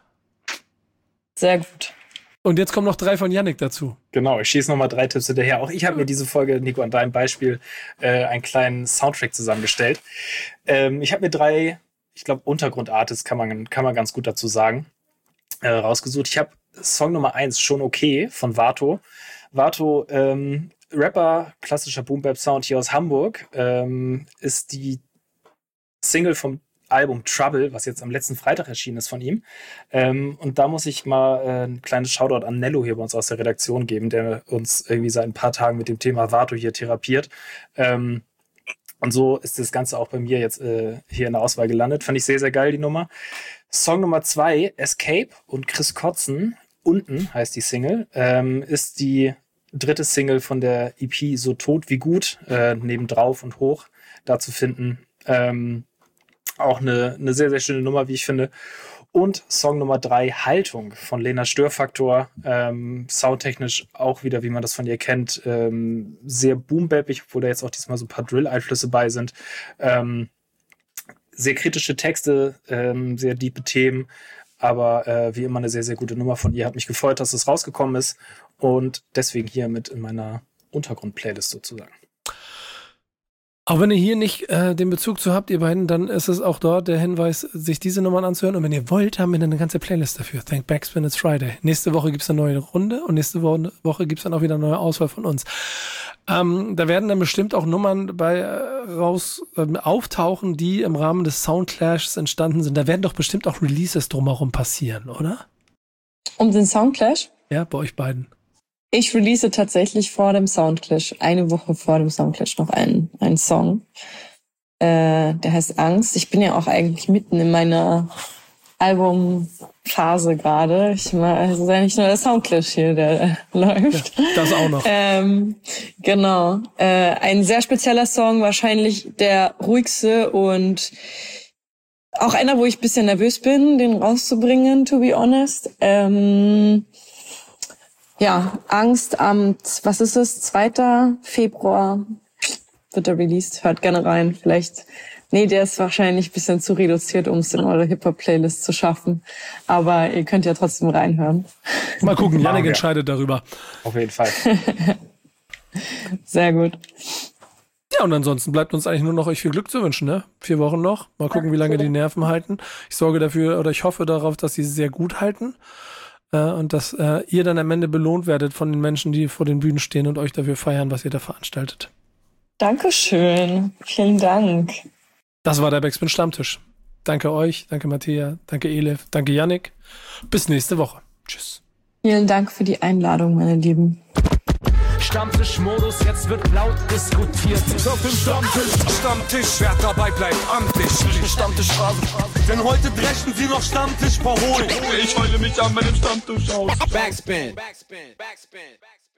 Sehr gut. Und jetzt kommen noch drei von Yannick dazu. Genau, ich schieße nochmal drei Tipps hinterher. Auch ich habe mir diese Folge, Nico, an deinem Beispiel äh, einen kleinen Soundtrack zusammengestellt. Ähm, ich habe mir drei, ich glaube, Untergrundartists kann man, kann man ganz gut dazu sagen, äh, rausgesucht. Ich habe Song Nummer eins, Schon okay, von Vato. Vato, ähm, Rapper, klassischer Boom-Bap-Sound hier aus Hamburg, ähm, ist die Single vom Album Trouble, was jetzt am letzten Freitag erschienen ist von ihm. Ähm, und da muss ich mal äh, ein kleines Shoutout an Nello hier bei uns aus der Redaktion geben, der uns irgendwie seit ein paar Tagen mit dem Thema Vato hier therapiert. Ähm, und so ist das Ganze auch bei mir jetzt äh, hier in der Auswahl gelandet. Fand ich sehr, sehr geil, die Nummer. Song Nummer zwei, Escape und Chris Kotzen, Unten heißt die Single, ähm, ist die dritte Single von der E P So tot wie gut, äh, neben Drauf und Hoch da zu finden. Ähm, auch eine, eine sehr, sehr schöne Nummer, wie ich finde. Und Song Nummer drei, Haltung von Lena Störfaktor. Ähm, soundtechnisch auch wieder, wie man das von ihr kennt, ähm, sehr boom-bappig, obwohl da jetzt auch diesmal so ein paar Drill-Einflüsse bei sind. Ähm, sehr kritische Texte, ähm, sehr diepe Themen, aber äh, wie immer eine sehr, sehr gute Nummer von ihr. Hat mich gefreut, dass es rausgekommen ist. Und deswegen hier mit in meiner Untergrund-Playlist sozusagen. Auch wenn ihr hier nicht äh, den Bezug zu habt, ihr beiden, dann ist es auch dort der Hinweis, sich diese Nummern anzuhören. Und wenn ihr wollt, haben wir eine ganze Playlist dafür. Thank Backspin, it's Friday. Nächste Woche gibt es eine neue Runde und nächste Woche, Woche gibt es dann auch wieder eine neue Auswahl von uns. Ähm, da werden dann bestimmt auch Nummern bei äh, raus äh, auftauchen, die im Rahmen des Soundclashs entstanden sind. Da werden doch bestimmt auch Releases drumherum passieren, oder? Um den Soundclash? Ja, bei euch beiden. Ich release tatsächlich vor dem Soundclash, eine Woche vor dem Soundclash noch einen, einen Song. Äh, der heißt Angst. Ich bin ja auch eigentlich mitten in meiner Albumphase gerade. Ich meine, es ist eigentlich nur der Soundclash hier, der äh, läuft. Ja, das auch noch. ähm, genau. Äh, ein sehr spezieller Song, wahrscheinlich der ruhigste und auch einer, wo ich ein bisschen nervös bin, den rauszubringen, to be honest. Ähm, Ja, Angst am, was ist es, zweiten Februar wird er released. Hört gerne rein. Vielleicht, nee, der ist wahrscheinlich ein bisschen zu reduziert, um es in eure Hip-Hop-Playlist zu schaffen. Aber ihr könnt ja trotzdem reinhören. Mal gucken, Yannick entscheidet darüber. Auf jeden Fall. Sehr gut. Ja, und ansonsten bleibt uns eigentlich nur noch euch viel Glück zu wünschen, ne? Vier Wochen noch. Mal gucken, wie lange die Nerven halten. Ich sorge dafür, oder ich hoffe darauf, dass sie sehr gut halten. Und dass äh, ihr dann am Ende belohnt werdet von den Menschen, die vor den Bühnen stehen und euch dafür feiern, was ihr da veranstaltet. Dankeschön. Vielen Dank. Das war der Backspin Stammtisch. Danke euch, danke Mattea, danke Elif, danke Yannick. Bis nächste Woche. Tschüss. Vielen Dank für die Einladung, meine Lieben. Stammtischmodus, jetzt wird laut diskutiert. Auf dem Stammtisch, Stammtisch, wer dabei bleibt, amtlich. Stammtischphase, denn heute dreschen sie noch Stammtisch verholen. Ich heule mich an meinem Stammtisch aus. Backspin. Backspin. Backspin. Backspin.